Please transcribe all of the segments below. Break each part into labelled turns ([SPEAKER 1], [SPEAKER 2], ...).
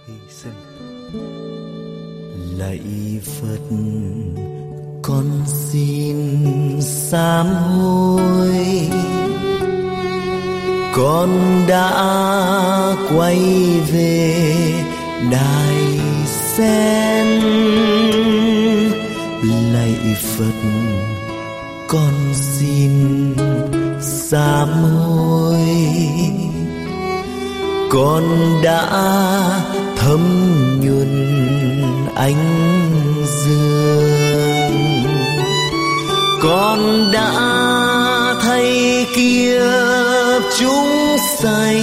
[SPEAKER 1] hy sinh. Lạy Phật, con xin sám hối, con đã quay về Đài Sen. Lạy Phật, con xin sám hối, con đã thấm nhuần ánh dương, con đã thay kiếp chúng sanh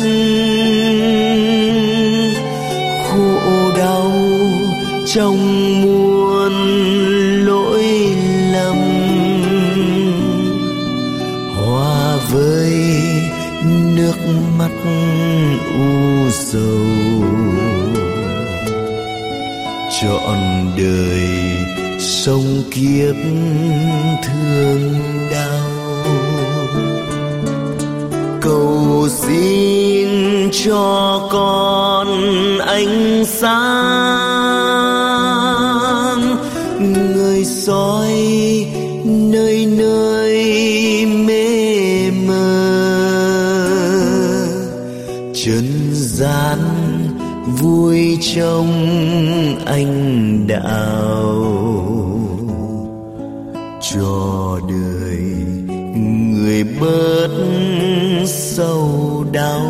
[SPEAKER 1] khổ đau trong muôn lỗi lầm, hòa với nước mắt u sầu, trọn đời sống kiếp thương đau. Cầu xin cho con ánh sáng, người soi nơi nơi mê mờ, trần gian vui trong anh đạo, cho đời người bớt sầu đau.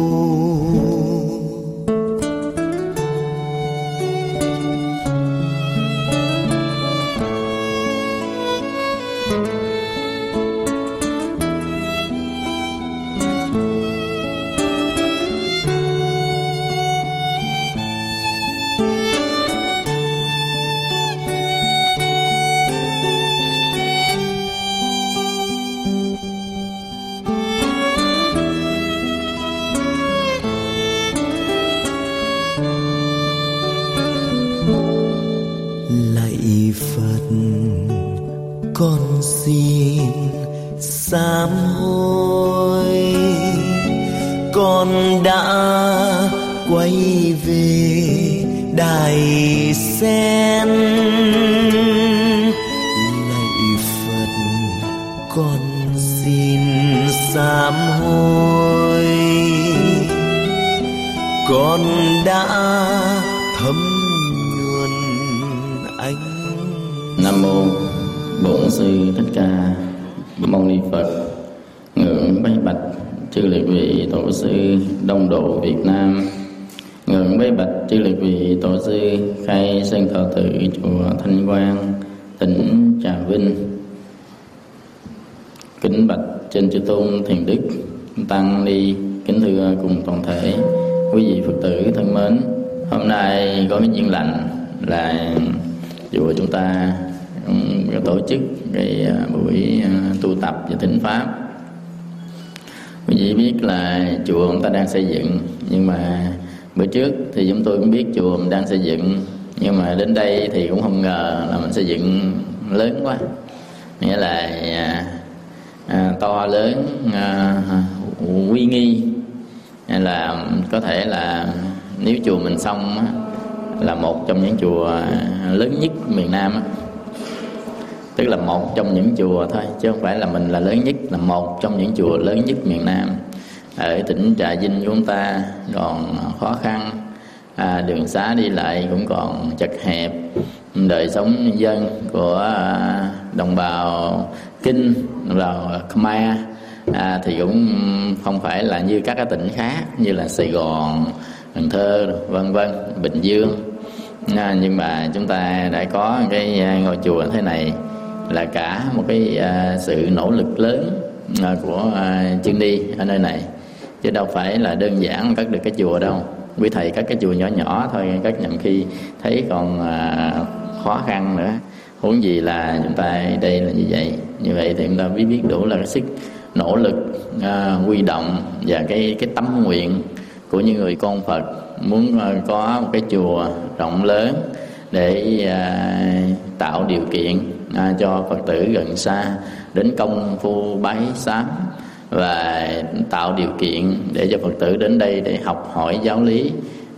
[SPEAKER 1] Lạy Phật, con xin sám hối, con đã quay về Đài Sen. Lạy Phật, con xin sám hối, con đã thấm nhuần ánh.
[SPEAKER 2] Nam mô Bổn Sư Thích Ca Mâu Ni Phật. Ngưỡng bái bạch chư liệt vị tổ sư Đông Độ Việt Nam. Ngưỡng bái bạch chư liệt vị tổ sư khai sơn thọ tự chùa Thanh Quang, tỉnh Trà Vinh. Kính bạch trên chư tôn thiền đức tăng ni, kính thưa cùng toàn thể quý vị Phật tử thân mến. Hôm nay có cái duyên lành là chùa chúng ta tổ chức cái buổi tu tập và thỉnh pháp. Quý vị biết là chùa chúng ta đang xây dựng, nhưng mà bữa trước thì chúng tôi cũng biết chùa mình đang xây dựng, nhưng mà đến đây thì cũng không ngờ là mình xây dựng lớn quá, nghĩa là to lớn, uy nghi, là có thể là nếu chùa mình xong là một trong những chùa lớn nhất miền Nam á. Tức là một trong những chùa thôi, chứ không phải là mình là lớn nhất, là một trong những chùa lớn nhất miền Nam. Ở tỉnh Trà Vinh của chúng ta còn khó khăn, đường xá đi lại cũng còn chật hẹp, đời sống nhân dân của đồng bào Kinh, đồng bào Khmer thì cũng không phải là như các cái tỉnh khác như là Sài Gòn, Cần Thơ, vân vân, Bình Dương. Nhưng mà chúng ta đã có cái ngôi chùa thế này là cả một cái sự nỗ lực lớn của chư ni ở nơi này, chứ đâu phải là đơn giản cất được cái chùa đâu. Quý thầy cất cái chùa nhỏ nhỏ thôi, cất nhầm khi thấy còn khó khăn nữa, huống gì là chúng ta đây là như vậy. Như vậy thì chúng ta biết đủ là cái sức nỗ lực huy động và cái tấm nguyện của những người con Phật muốn có một cái chùa rộng lớn để tạo điều kiện cho Phật tử gần xa đến công phu bái sám, và tạo điều kiện để cho Phật tử đến đây để học hỏi giáo lý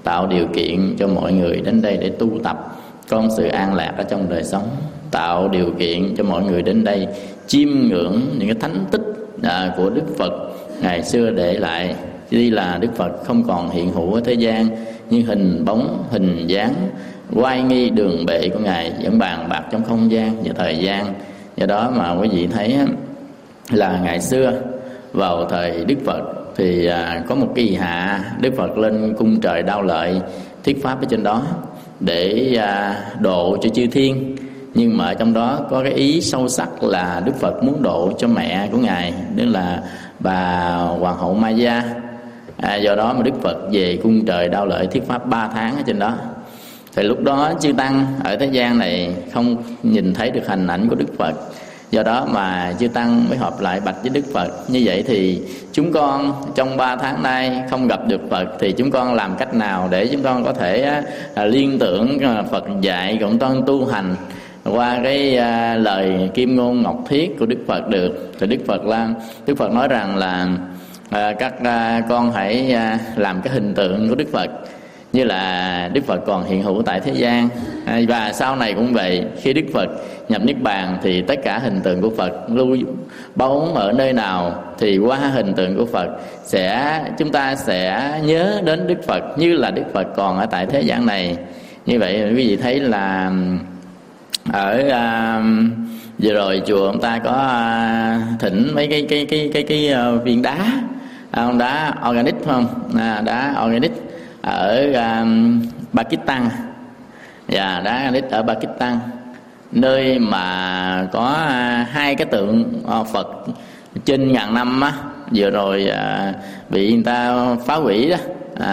[SPEAKER 2] tạo điều kiện cho mọi người đến đây để tu tập, có sự an lạc ở trong đời sống, tạo điều kiện cho mọi người đến đây chiêm ngưỡng những cái thánh tích của Đức Phật ngày xưa để lại. Tuy là Đức Phật không còn hiện hữu ở thế gian, nhưng hình bóng, hình dáng, oai nghi đường bệ của Ngài vẫn bàn bạc trong không gian và thời gian. Do đó mà quý vị thấy là ngày xưa vào thời Đức Phật thì có một kỳ hạ Đức Phật lên cung trời Đao Lợi thuyết pháp ở trên đó để độ cho chư thiên. Nhưng mà ở trong đó có cái ý sâu sắc là Đức Phật muốn độ cho mẹ của Ngài, tức là bà Hoàng hậu Maya. Do đó mà Đức Phật về cung trời Đao Lợi thuyết pháp 3 tháng ở trên đó. Thì lúc đó chư tăng ở thế gian này không nhìn thấy được hình ảnh của Đức Phật. Do đó mà chư tăng mới họp lại bạch với Đức Phật: như vậy thì chúng con trong 3 tháng nay không gặp được Phật, thì chúng con làm cách nào để chúng con có thể liên tưởng Phật dạy, chúng con tu hành qua cái lời kim ngôn ngọc thiết của Đức Phật được. Thì Đức Phật nói rằng là các con hãy làm cái hình tượng của Đức Phật như là Đức Phật còn hiện hữu tại thế gian. Và sau này cũng vậy, khi Đức Phật nhập Niết Bàn thì tất cả hình tượng của Phật lưu bóng ở nơi nào thì qua hình tượng của Phật chúng ta sẽ nhớ đến Đức Phật như là Đức Phật còn ở tại thế gian này. Như vậy quý vị thấy là ở vừa rồi chùa ông ta có thỉnh mấy cái viên đá, đá organic không? Đá organic ở Pakistan, và đá organic ở Pakistan, nơi mà có 2 cái tượng Phật trên ngàn năm á, vừa rồi bị người ta phá hủy đó,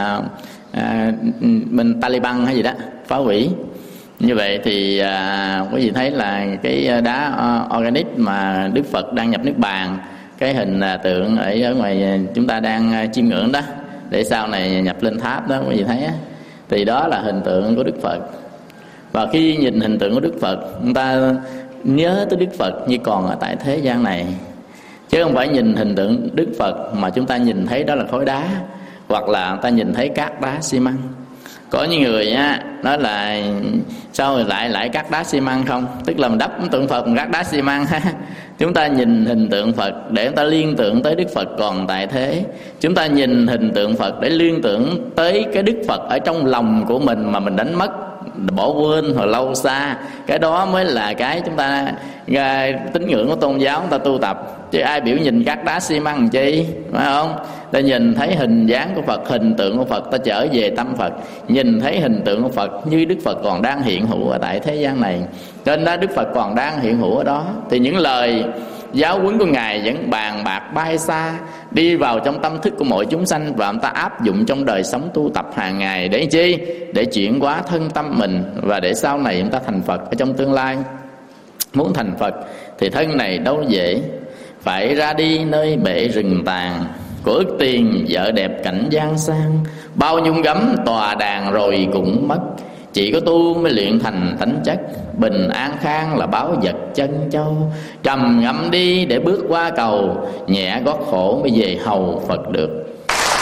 [SPEAKER 2] bên Taliban hay gì đó phá hủy. Như vậy thì quý vị thấy là cái đá organic mà Đức Phật đang nhập Niết Bàn, cái hình tượng ở ngoài chúng ta đang chiêm ngưỡng đó, để sau này nhập lên tháp đó, quý vị thấy á, thì đó là hình tượng của Đức Phật. Và khi nhìn hình tượng của Đức Phật, chúng ta nhớ tới Đức Phật như còn ở tại thế gian này, chứ không phải nhìn hình tượng Đức Phật mà chúng ta nhìn thấy đó là khối đá, hoặc là người ta nhìn thấy cát đá xi măng. Có những người á nói là sao rồi lại cát đá xi măng không, tức là mình đắp tượng Phật bằng cát đá xi măng. Chúng ta nhìn hình tượng Phật để chúng ta liên tưởng tới Đức Phật còn tại thế. Chúng ta nhìn hình tượng Phật để liên tưởng tới cái Đức Phật ở trong lòng của mình mà mình đánh mất, bỏ quên hồi lâu xa. Cái đó mới là cái chúng ta tín ngưỡng của tôn giáo chúng ta tu tập. Chứ ai biểu nhìn các đá xi măng chi, phải không? Ta nhìn thấy hình dáng của Phật, hình tượng của Phật, ta trở về tâm Phật, nhìn thấy hình tượng của Phật như Đức Phật còn đang hiện hữu ở tại thế gian này. Cho nên đó, Đức Phật còn đang hiện hữu ở đó, thì những lời giáo huấn của Ngài vẫn bàn bạc bay xa, đi vào trong tâm thức của mọi chúng sanh, và chúng ta áp dụng trong đời sống tu tập hàng ngày. Để chi? Để chuyển hóa thân tâm mình, và để sau này chúng ta thành Phật ở trong tương lai. Muốn thành Phật thì thân này đâu dễ, phải ra đi nơi bể rừng tàn, của ức tiền vợ đẹp cảnh gian sang, bao nhung gấm tòa đàn rồi cũng mất. Chỉ có tu mới luyện thành tánh chất, bình an khang là báo vật chân châu. Trầm ngâm đi để bước qua cầu, nhẹ gót khổ mới về hầu Phật được.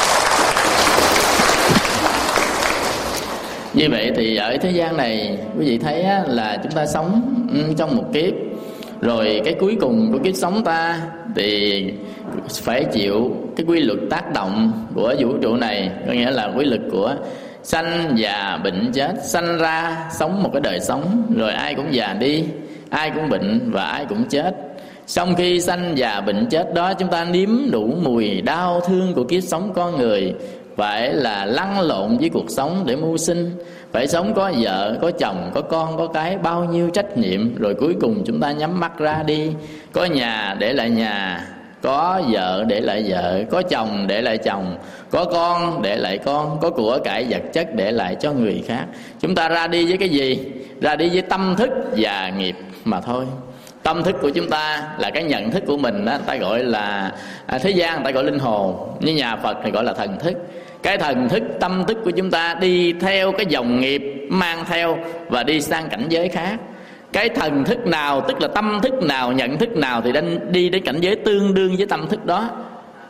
[SPEAKER 2] Như vậy thì ở thế gian này quý vị thấy là chúng ta sống trong một kiếp, rồi cái cuối cùng của kiếp sống ta thì phải chịu cái quy luật tác động của vũ trụ này, có nghĩa là quy luật của sanh già bệnh chết. Sanh ra sống một cái đời sống, rồi ai cũng già đi, ai cũng bệnh và ai cũng chết. Sau khi sanh già bệnh chết đó, chúng ta nếm đủ mùi đau thương của kiếp sống con người, phải là lăn lộn với cuộc sống để mưu sinh, phải sống có vợ, có chồng, có con, có cái, bao nhiêu trách nhiệm. Rồi cuối cùng chúng ta nhắm mắt ra đi, có nhà để lại nhà, có vợ để lại vợ, có chồng để lại chồng, có con để lại con, có của cải vật chất để lại cho người khác. Chúng ta ra đi với cái gì? Ra đi với tâm thức và nghiệp mà thôi. Tâm thức của chúng ta là cái nhận thức của mình đó, người ta gọi là thế gian người ta gọi linh hồn, như nhà Phật thì gọi là thần thức. Cái thần thức, tâm thức của chúng ta đi theo cái dòng nghiệp mang theo và đi sang cảnh giới khác. Cái thần thức nào, tức là tâm thức nào, nhận thức nào thì đi đến cảnh giới tương đương với tâm thức đó.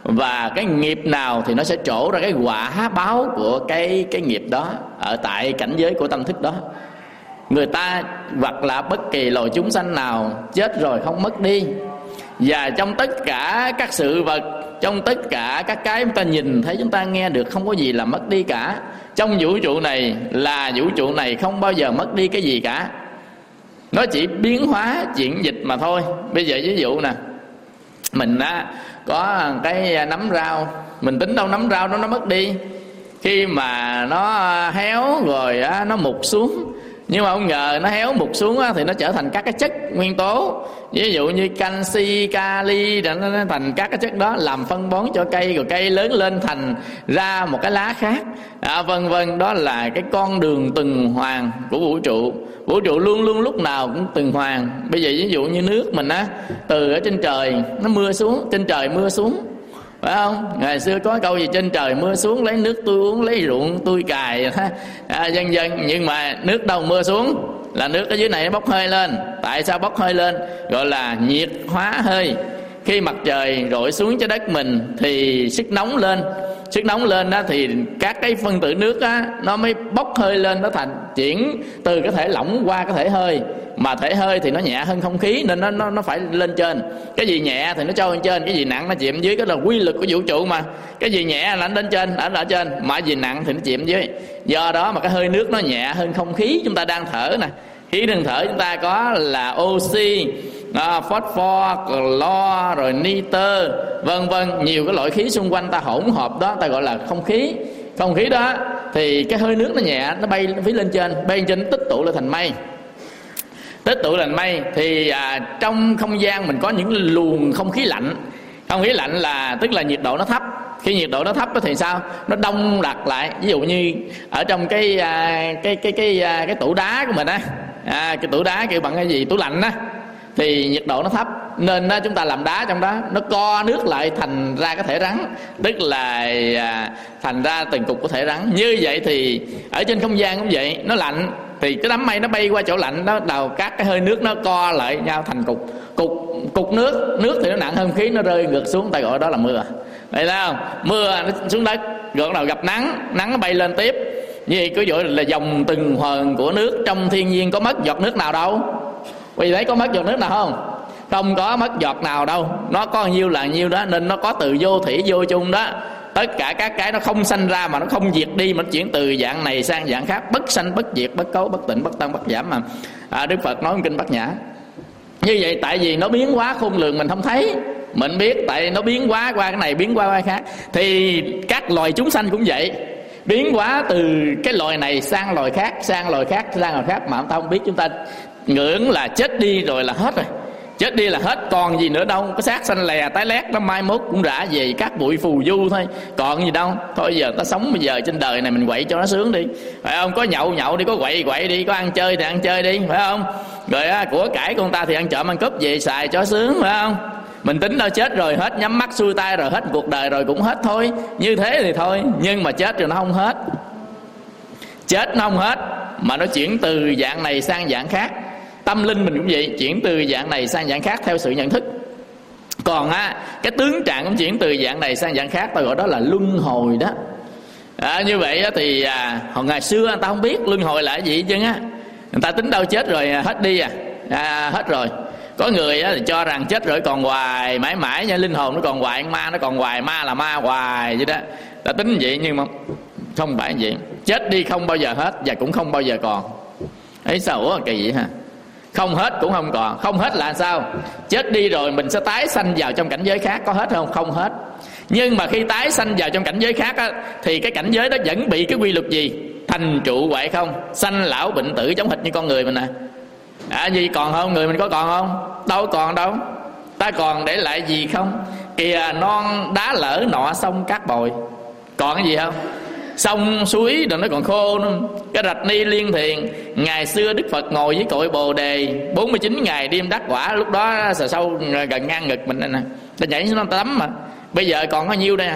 [SPEAKER 2] và cái nghiệp nào thì nó sẽ trổ ra cái quả báo của cái nghiệp đó ở tại cảnh giới của tâm thức đó. Người ta hoặc là bất kỳ loài chúng sanh nào chết rồi không mất đi, và trong tất cả các sự vật, trong tất cả các cái chúng ta nhìn thấy, chúng ta nghe được, không có gì là mất đi cả. Trong vũ trụ này là vũ trụ này không bao giờ mất đi cái gì cả, nó chỉ biến hóa chuyển dịch mà thôi. Bây giờ ví dụ nè, mình có cái nắm rau, mình tính đâu nắm rau đó nó mất đi, khi mà nó héo rồi nó mục xuống. Nhưng mà không ngờ nó héo mục xuống thì nó trở thành các cái chất nguyên tố, ví dụ như canxi, kali, nó thành các cái chất đó làm phân bón cho cây, rồi cây lớn lên thành ra một cái lá khác, vân vân. Đó là cái con đường tuần hoàn của vũ trụ. Vũ trụ luôn luôn lúc nào cũng tuần hoàn. Bây giờ ví dụ như nước mình từ ở trên trời nó mưa xuống, trên trời mưa xuống, phải không? Ngày xưa có câu gì trên trời mưa xuống, lấy nước tôi uống, lấy ruộng tôi cài, vân vân. Nhưng mà nước đâu mưa xuống là nước ở dưới này nó bốc hơi lên. Tại sao bốc hơi lên? Gọi là nhiệt hóa hơi. Khi mặt trời rọi xuống trái đất mình thì sức nóng lên. Sức nóng lên đó thì các cái phân tử nước nó mới bốc hơi lên, nó thành chuyển từ cái thể lỏng qua cái thể hơi. Mà thể hơi thì nó nhẹ hơn không khí nên nó phải lên trên. Cái gì nhẹ thì nó trôi lên trên, cái gì nặng nó chìm dưới. Cái là quy luật của vũ trụ mà. Cái gì nhẹ là nó lên trên, ở trên, mà gì nặng thì nó chìm dưới. Do đó mà cái hơi nước nó nhẹ hơn không khí chúng ta đang thở nè. Khí đang thở chúng ta có là oxy, phosphor, clo, rồi nitơ, vân vân. Nhiều cái loại khí xung quanh ta hỗn hợp đó ta gọi là không khí. Không khí đó thì cái hơi nước nó nhẹ, nó bay phía lên trên, bay lên trên nó tích tụ lên thành mây. Tích tụ thành mây thì trong không gian mình có những luồng không khí lạnh. Không khí lạnh là tức là nhiệt độ nó thấp. Khi nhiệt độ nó thấp thì sao? Nó đông đặc lại. Ví dụ như ở trong cái tủ đá của mình cái tủ đá kêu bằng cái gì? Tủ lạnh thì nhiệt độ nó thấp nên chúng ta làm đá trong đó, nó co nước lại thành ra cái thể rắn, tức là thành ra từng cục của thể rắn. Như vậy thì ở trên không gian cũng vậy, nó lạnh thì cái đám mây nó bay qua chỗ lạnh đó, đầu các cái hơi nước nó co lại nhau thành cục nước thì nó nặng hơn khí, nó rơi ngược xuống, ta gọi đó là mưa. Thấy không? Mưa nó xuống đất rồi bắt đầu gặp nắng nó bay lên tiếp. Như vậy cứ gọi là dòng tuần hoàn của nước. Trong thiên nhiên có mất giọt nước nào đâu. Vì thấy có mất giọt nước nào không? Không có mất giọt nào đâu. Nó có nhiêu là nhiêu đó, nên nó có từ vô thủy vô chung đó. Tất cả các cái nó không sanh ra mà nó không diệt đi, mà nó chuyển từ dạng này sang dạng khác. Bất sanh bất diệt, bất cấu bất tịnh, bất tăng bất giảm mà Đức Phật nói trong kinh Bát Nhã. Như vậy tại vì nó biến hóa khôn lường mình không thấy. Mình biết tại nó biến hóa qua cái này, biến qua cái khác. Thì các loài chúng sanh cũng vậy, biến hóa từ cái loài này sang loài khác, sang loài khác, sang loài khác, mà chúng ta không biết. Chúng ta ngưỡng là chết đi rồi là hết rồi. Chết đi là hết, còn gì nữa đâu. Cái xác xanh lè tái lét nó mai mốt cũng rã về các bụi phù du thôi, còn gì đâu. Thôi giờ ta sống bây giờ trên đời này mình quậy cho nó sướng đi, phải không? Có nhậu đi, có quậy đi, có ăn chơi thì ăn chơi đi, phải không? Rồi của cải của người ta thì ăn trộm ăn cướp về xài cho sướng, phải không? Mình tính đâu chết rồi hết, nhắm mắt xuôi tay rồi hết cuộc đời rồi cũng hết thôi. Như thế thì thôi, nhưng mà chết rồi nó không hết. Chết nó không hết mà nó chuyển từ dạng này sang dạng khác. Tâm linh mình cũng vậy, chuyển từ dạng này sang dạng khác theo sự nhận thức. Còn cái tướng trạng cũng chuyển từ dạng này sang dạng khác, ta gọi đó là luân hồi đó. Như vậy thì hồi ngày xưa người ta không biết luân hồi là cái gì chứ người ta tính đâu chết rồi hết đi hết rồi. Có người thì cho rằng chết rồi còn hoài mãi mãi nha, linh hồn nó còn hoài, ma nó còn hoài, ma là ma hoài vậy đó. Ta tính vậy nhưng mà không phải vậy. Chết đi không bao giờ hết và cũng không bao giờ còn. Ấy sao kỳ vậy ha? Không hết cũng không còn. Không hết là sao? Chết đi rồi mình sẽ tái sanh vào trong cảnh giới khác, có hết không? Không hết. Nhưng mà khi tái sanh vào trong cảnh giới khác thì cái cảnh giới đó vẫn bị cái quy luật gì? Thành trụ hoại không, sanh lão bệnh tử, giống hệt như con người mình gì còn không? Người mình có còn không? Đâu còn đâu. Ta còn để lại gì không? Kìa non đá lở nọ sông cát bồi, còn cái gì không? Sông suối rồi nó còn khô nữa. Cái rạch Ni Liên Thiền, ngày xưa Đức Phật ngồi với cội Bồ Đề 49 ngày đêm đắc quả. Lúc đó sờ sâu gần ngang ngực mình đây nè, ta nhảy xuống nó tắm mà. Bây giờ còn có nhiêu đây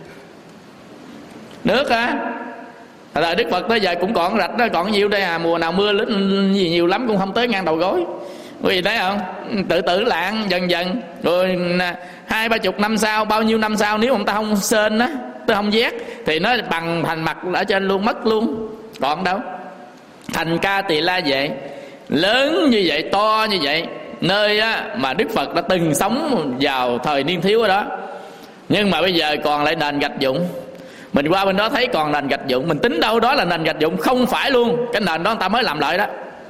[SPEAKER 2] nước Rồi Đức Phật tới giờ cũng còn rạch đó, còn nhiêu đây mùa nào mưa lớn gì nhiều lắm cũng không tới ngang đầu gối. Quý vị thấy không? Tự tử lạng dần dần. Rồi 20-30 năm sau, bao nhiêu năm sau, nếu ông ta không sên á, tôi không vét, thì nó bằng thành mặt ở trên luôn, mất luôn. Còn đâu. Thành Ca Tỳ La Vệ lớn như vậy, to như vậy, nơi á, mà Đức Phật đã từng sống vào thời niên thiếu ở đó. Nhưng mà bây giờ còn lại nền gạch vụn. Mình qua bên đó thấy còn nền gạch vụn, mình tính đâu đó là nền gạch vụn. Không phải luôn. Cái nền đó người ta mới làm lợi đó.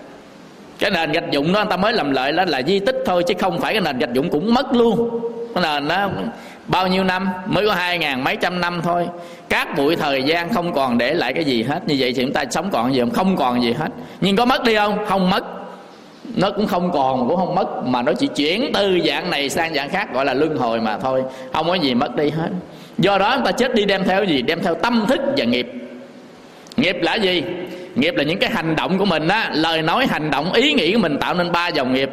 [SPEAKER 2] Cái nền gạch vụn đó người ta mới làm lợi, đó là di tích thôi, chứ không phải cái nền gạch vụn cũng mất luôn. Cái nền đó bao nhiêu năm, mới có 2000 mấy trăm năm thôi. Các bụi thời gian không còn để lại cái gì hết. Như vậy thì chúng ta sống còn gì không? Không còn gì hết. Nhưng có mất đi không? Không mất. Nó cũng không còn mà cũng không mất, mà nó chỉ chuyển từ dạng này sang dạng khác, gọi là luân hồi mà thôi. Không có gì mất đi hết. Do đó người ta chết đi đem theo gì? Đem theo tâm thức và nghiệp. Nghiệp là gì? Nghiệp là những cái hành động của mình á, lời nói, hành động, ý nghĩ của mình tạo nên 3 dòng nghiệp.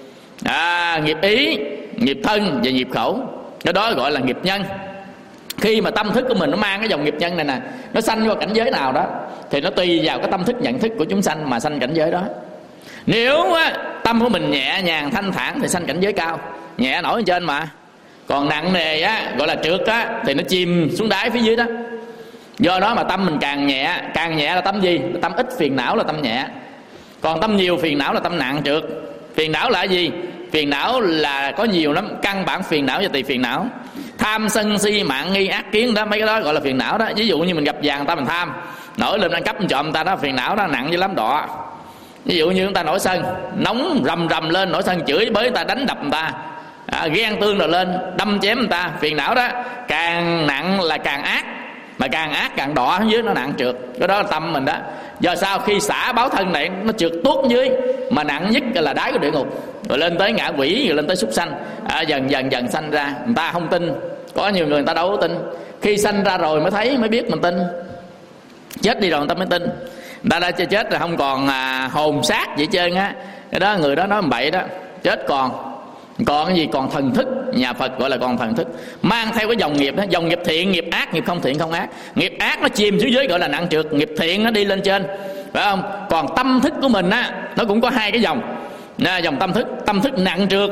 [SPEAKER 2] Nghiệp ý, nghiệp thân và nghiệp khẩu. Cái đó gọi là nghiệp nhân. Khi mà tâm thức của mình nó mang cái dòng nghiệp nhân này nè, nó sanh vào cảnh giới nào đó, thì nó tùy vào cái tâm thức nhận thức của chúng sanh mà sanh cảnh giới đó. Nếu á, tâm của mình nhẹ nhàng thanh thản thì sanh cảnh giới cao, nhẹ nổi lên trên mà. Còn nặng nề á, gọi là trượt á, thì nó chìm xuống đáy phía dưới đó. Do đó mà tâm mình càng nhẹ là tâm gì? Tâm ít phiền não là tâm nhẹ. Còn tâm nhiều phiền não là tâm nặng trượt. Phiền não là gì? Phiền não là có nhiều lắm. Căn bản phiền não và tùy phiền não. Tham sân si mạng nghi ác kiến đó, mấy cái đó gọi là phiền não đó. Ví dụ như mình gặp vàng người ta mình tham, nổi lên ăn cắp mình trộm người ta đó, phiền não đó nặng dữ lắm đọa. Ví dụ như chúng ta nổi sân, nóng rầm lên, nổi sân chửi bới người ta, đánh đập người ta, ghen tương rồi lên đâm chém người ta, phiền não đó. Càng nặng là càng ác, mà càng ác càng đọa dưới, nó nặng trượt. Cái đó là tâm mình đó. Do sao? Khi xả báo thân này nó trượt tuốt dưới, mà nặng nhất là đáy của địa ngục, rồi lên tới ngạ quỷ, rồi lên tới súc sanh. Dần sanh ra. Người ta không tin. Có nhiều người ta đâu có tin. Khi sanh ra rồi mới thấy, mới biết mình tin. Chết đi rồi người ta mới tin. Người ta đã chết rồi không còn hồn xác vậy trơn á. Cái đó người đó nói bậy đó. Chết còn cái gì? Còn thần thức. Nhà Phật gọi là còn thần thức, mang theo cái dòng nghiệp đó. Dòng nghiệp thiện, nghiệp ác, nghiệp không thiện không ác. Nghiệp ác nó chìm xuống dưới gọi là nặng trượt, nghiệp thiện nó đi lên trên, phải không? Còn tâm thức của mình á, nó cũng có 2 cái dòng. Dòng tâm thức nặng trượt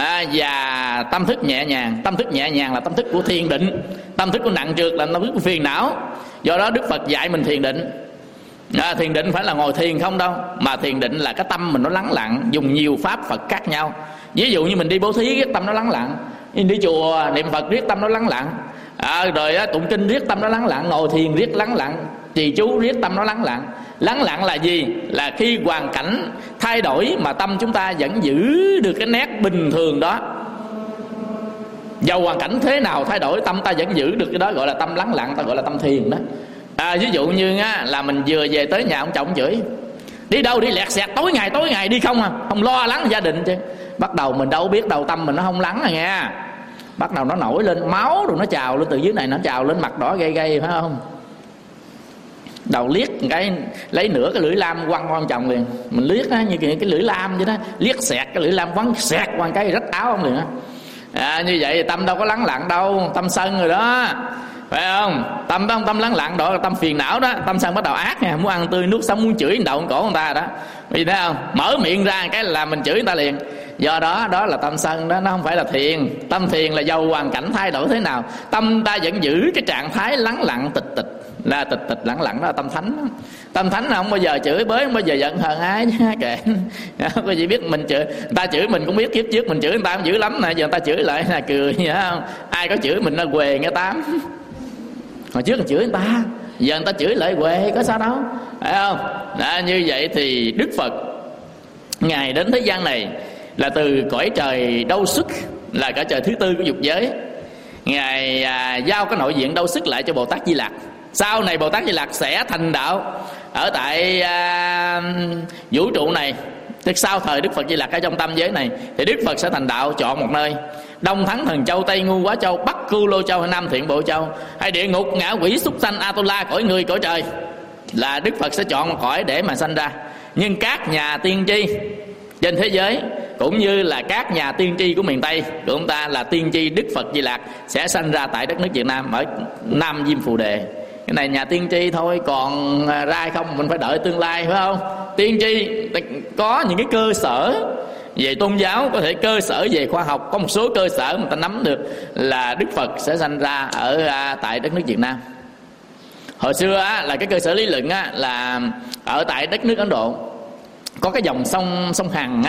[SPEAKER 2] và tâm thức nhẹ nhàng. Tâm thức nhẹ nhàng là tâm thức của thiền định. Tâm thức của nặng trượt là tâm thức của phiền não. Do đó Đức Phật dạy mình thiền định. Thiền định phải là ngồi thiền không đâu, mà thiền định là cái tâm mình nó lắng lặng, dùng nhiều pháp Phật khác nhau. Ví dụ như mình đi bố thí riết tâm nó lắng lặng, đi chùa niệm Phật riết tâm nó lắng lặng, rồi tụng kinh riết tâm nó lắng lặng, ngồi thiền riết lắng lặng, trì chú riết tâm nó lắng lặng. Lắng lặng là gì? Là khi hoàn cảnh thay đổi mà tâm chúng ta vẫn giữ được cái nét bình thường đó. Dầu hoàn cảnh thế nào thay đổi, tâm ta vẫn giữ được cái đó, gọi là tâm lắng lặng, ta gọi là tâm thiền đó. Ví dụ như á, là mình vừa về tới nhà ông chồng chửi, đi đâu đi lẹt xẹt tối ngày đi không không lo lắng gia đình chứ. Bắt đầu mình đâu biết đâu, tâm mình nó không lắng rồi nghe. Bắt đầu nó nổi lên, máu rồi nó trào lên từ dưới này, nó trào lên, mặt đỏ gay phải không? Đầu liếc cái lấy nửa cái lưỡi lam quăng con chồng liền. Mình liếc á, như cái lưỡi lam vậy đó, liếc xẹt cái lưỡi lam quăng xẹt qua cái rách áo ông liền á. Như vậy tâm đâu có lắng lặng đâu, tâm sân rồi đó, phải không? Tâm lắng lặng đó là tâm phiền não đó. Tâm sân bắt đầu ác nha, muốn ăn tươi nuốt sống, muốn chửi đầu cổ người ta đó. Vì thấy không? Mở miệng ra cái là mình chửi người ta liền. Do đó là tâm sân đó, nó không phải là thiền. Tâm thiền là dầu hoàn cảnh thay đổi thế nào, tâm ta vẫn giữ cái trạng thái lắng lặng tịch là tịch lắng lặng, đó là tâm thánh đó. Tâm thánh là không bao giờ chửi bới, không bao giờ giận hờn ai chứ kệ. Có gì biết mình chửi, người ta chửi mình cũng biết kiếp trước mình chửi người ta cũng dữ lắm nè, giờ người ta chửi lại là cười vậy không? Ai có chửi mình là què nghe tám. Hồi trước mình chửi người ta, giờ người ta chửi lại què, có sao đâu, phải không? Như vậy thì Đức Phật Ngài đến thế gian này là từ cõi trời Đâu Xuất, là cõi trời thứ 4 của dục giới. Ngài giao cái nội diện Đâu Xuất lại cho Bồ Tát Di Lặc. Sau này Bồ Tát Di Lặc sẽ thành đạo ở tại vũ trụ này. Tức sau thời Đức Phật Di Lặc ở trong tam giới này thì Đức Phật sẽ thành đạo, chọn một nơi: Đông Thắng Thần Châu, Tây Ngu Quá Châu, Bắc Cưu Lô Châu hay Nam Thiện Bộ Châu, hay địa ngục, ngạ quỷ, súc sanh, Atula, cõi người, cõi trời. Là Đức Phật sẽ chọn một cõi để mà sanh ra. Nhưng các nhà tiên tri trên thế giới cũng như là các nhà tiên tri của miền Tây của chúng ta là tiên tri Đức Phật Di Lặc sẽ sanh ra tại đất nước Việt Nam, ở Nam Diêm Phù Đề. Cái này nhà tiên tri thôi, còn ra hay không mình phải đợi tương lai, phải không? Tiên tri có những cái cơ sở về tôn giáo, có thể cơ sở về khoa học. Có một số cơ sở người ta nắm được là Đức Phật sẽ sanh ra ở tại đất nước Việt Nam. Hồi xưa là cái cơ sở lý luận là ở tại đất nước Ấn Độ có cái dòng sông Hằng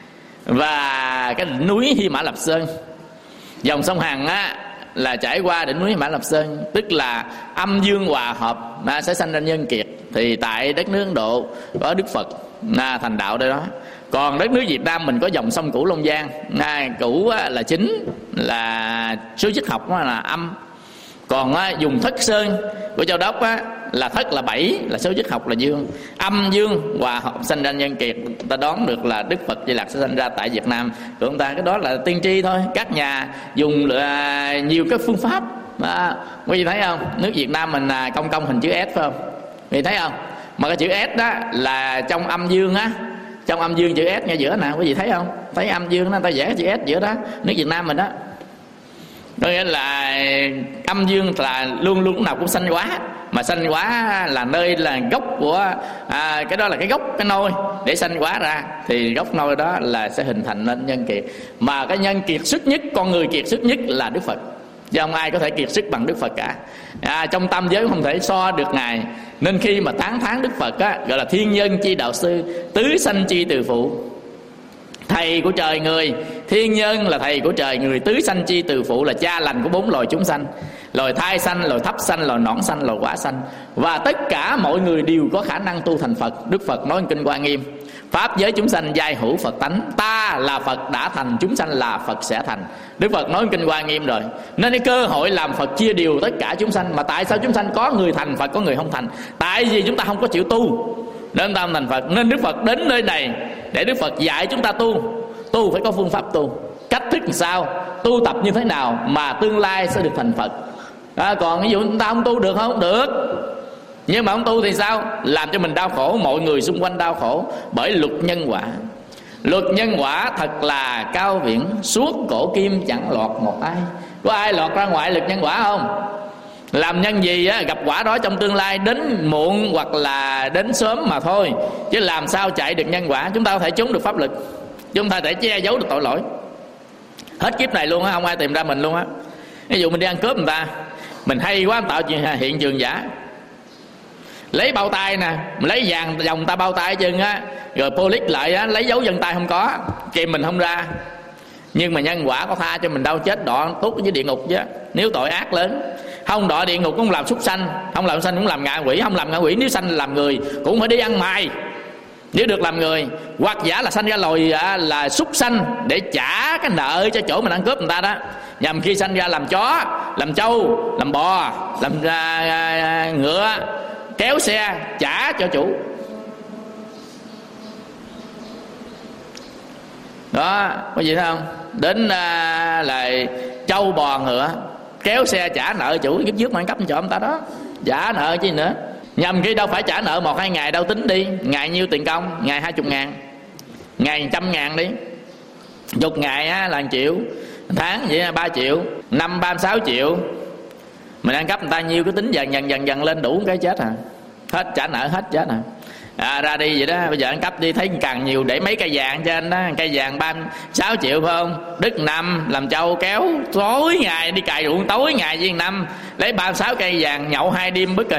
[SPEAKER 2] và cái đỉnh núi Hy Mã Lạp Sơn. Dòng sông Hằng là trải qua đỉnh núi Hy Mã Lạp Sơn, tức là âm dương hòa hợp sẽ sanh ra nhân kiệt. Thì tại đất nước Ấn Độ có Đức Phật thành đạo đây đó. Còn đất nước Việt Nam mình có dòng sông Cửu Long Giang. Cửu là chính, là số dứt học là âm. Còn dùng Thất Sơn của Châu Đốc là thất là 7, là số dứt học là dương. Âm dương hòa hợp sanh ra nhân kiệt. Ta đoán được là Đức Phật Di Lặc sẽ sanh ra tại Việt Nam của chúng ta. Cái đó là tiên tri thôi. Các nhà dùng nhiều cái phương pháp. Quý vị thấy không? Nước Việt Nam mình công hình chữ S phải không? Quý vị thấy không? Mà cái chữ S đó là trong âm dương trong âm dương chữ S ngay giữa nè, quý vị thấy không? Thấy âm dương nó ta vẽ cái chữ S giữa đó. Nước Việt Nam mình đó, có nghĩa là âm dương là luôn lúc nào cũng sanh hóa. Mà sanh hóa là nơi là gốc của cái đó là cái gốc, cái nôi để sanh hóa ra. Thì gốc nôi đó là sẽ hình thành nên nhân kiệt. Mà cái nhân kiệt xuất nhất, con người kiệt xuất nhất là Đức Phật, chứ không ai có thể kiệt xuất bằng Đức Phật cả. Trong tam giới không thể so được Ngài. Nên khi mà tán thán Đức Phật gọi là thiên nhân chi đạo sư, tứ sanh chi từ phụ. Thầy của trời người, thiên nhân là thầy của trời người, tứ sanh chi từ phụ là cha lành của 4 loài chúng sanh: loài thai sanh, loài thấp sanh, loài nõn sanh, loài quả sanh. Và tất cả mọi người đều có khả năng tu thành Phật. Đức Phật nói trong Kinh Hoa Nghiêm: pháp giới chúng sanh giai hữu Phật tánh, ta là Phật đã thành, chúng sanh là Phật sẽ thành. Đức Phật nói trong Kinh Hoa Nghiêm rồi. Nên cái cơ hội làm Phật chia đều tất cả chúng sanh. Mà tại sao chúng sanh có người thành Phật, có người không thành? Tại vì chúng ta không có chịu tu nên ta không thành Phật. Nên Đức Phật đến nơi này để Đức Phật dạy chúng ta tu. Tu phải có phương pháp tu, cách thức làm sao, tu tập như thế nào mà tương lai sẽ được thành Phật. Còn ví dụ chúng ta không tu được không? Được. Nhưng mà không tu thì sao? Làm cho mình đau khổ, mọi người xung quanh đau khổ. Bởi luật nhân quả. Luật nhân quả thật là cao viễn, suốt cổ kim chẳng lọt một ai. Có ai lọt ra ngoài luật nhân quả không? Làm nhân gì gặp quả đó trong tương lai, đến muộn hoặc là đến sớm mà thôi. Chứ làm sao chạy được nhân quả? Chúng ta có thể trốn được pháp lực, chúng ta thể che giấu được tội lỗi. Hết kiếp này luôn không ai tìm ra mình luôn á. Ví dụ mình đi ăn cướp người ta, mình hay quá tạo hiện trường giả, lấy bao tay nè, lấy vàng vòng ta bao tay chân rồi police lại lấy dấu vân tay không có, kìm mình không ra. Nhưng mà nhân quả có tha cho mình đâu, chết đọa tốt với địa ngục chứ. Nếu tội ác lớn, không đọa địa ngục cũng làm súc sanh, không làm sanh cũng làm ngạ quỷ, không làm ngạ quỷ nếu sanh làm người cũng phải đi ăn mày nếu được làm người. Hoặc giả là sanh ra loài là súc sanh để trả cái nợ cho chỗ mình ăn cướp người ta đó, nhằm khi sanh ra làm chó, làm trâu, làm bò, làm ngựa, kéo xe trả cho chủ. Đó, có gì thấy không? Đến là trâu bò ngựa kéo xe trả nợ chủ, giúp mà ăn cắp cho ông ta đó, trả nợ chứ gì nữa. Nhằm khi đâu phải trả nợ 1-2 ngày đâu, tính đi ngày nhiêu tiền công, ngày 20.000, ngày 100.000 đi, 10 ngày là 1 triệu, tháng vậy 3 triệu, năm 36 triệu. Mình ăn cắp người ta nhiêu, cứ tính dần lên đủ cái chết hết trả nợ hết chết ra đi vậy đó. Bây giờ ăn cắp đi thấy càng nhiều để mấy cây vàng trên đó, cây vàng 36 triệu phải không? Đứt năm làm trâu kéo tối ngày đi cày ruộng, tối ngày với năm lấy 36 cây vàng nhậu 2 đêm bứt rồi.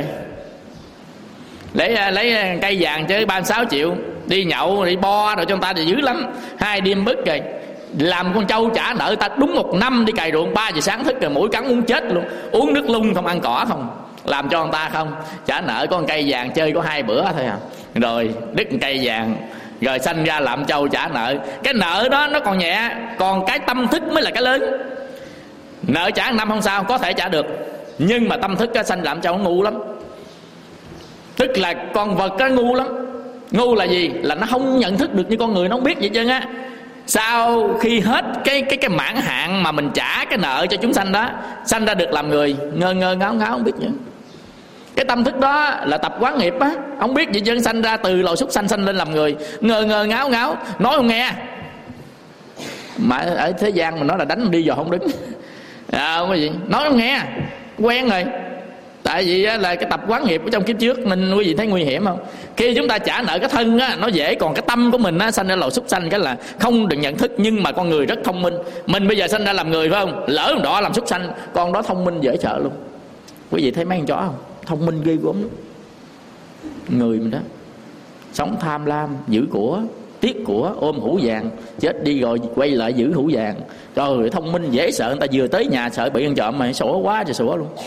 [SPEAKER 2] Lấy cây vàng chứ 36 triệu đi nhậu đi bo rồi cho người ta thì dữ lắm, 2 đêm bứt rồi. Làm con trâu trả nợ ta đúng 1 năm đi cày ruộng, 3 giờ sáng thức rồi mũi cắn muốn chết luôn, uống nước lung không, ăn cỏ không, làm cho người ta không trả nợ. Có con cây vàng chơi có 2 bữa thôi rồi đứt cây vàng, rồi sanh ra làm trâu trả nợ. Cái nợ đó nó còn nhẹ, còn cái tâm thức mới là cái lớn. Nợ trả 1 năm không sao, có thể trả được, nhưng mà tâm thức cái sanh làm trâu nó ngu lắm. Tức là con vật nó ngu lắm. Ngu là gì? Là nó không nhận thức được như con người, nó không biết gì trơn á. Sau khi hết cái mãn hạn mà mình trả cái nợ cho chúng sanh đó, sanh ra được làm người, ngơ ngáo không biết gì. Cái tâm thức đó là tập quán nghiệp á, không biết gì trơn, sanh ra từ loài súc sanh sanh lên làm người, ngơ ngáo nói không nghe. Mà ở thế gian mình nói là đánh đi giờ không đứng, không có gì, nói không nghe, quen rồi. Tại vì là cái tập quán nghiệp của trong kiếp trước, nên quý vị thấy nguy hiểm không? Khi chúng ta trả nợ cái thân á, nó dễ, còn cái tâm của mình á, sanh ra loài súc sanh cái là không được nhận thức. Nhưng mà con người rất thông minh. Mình bây giờ sanh ra làm người phải không? Lỡ đỏ làm súc sanh, con đó thông minh dễ sợ luôn. Quý vị thấy mấy con chó không? Thông minh ghê gớm lắm. Người mình đó sống tham lam, giữ của, tiếc của, ôm hũ vàng, chết đi rồi quay lại giữ hũ vàng. Trời, thông minh dễ sợ. Người ta vừa tới nhà sợ bị ăn trộm mà sủa quá trời sủa luôn.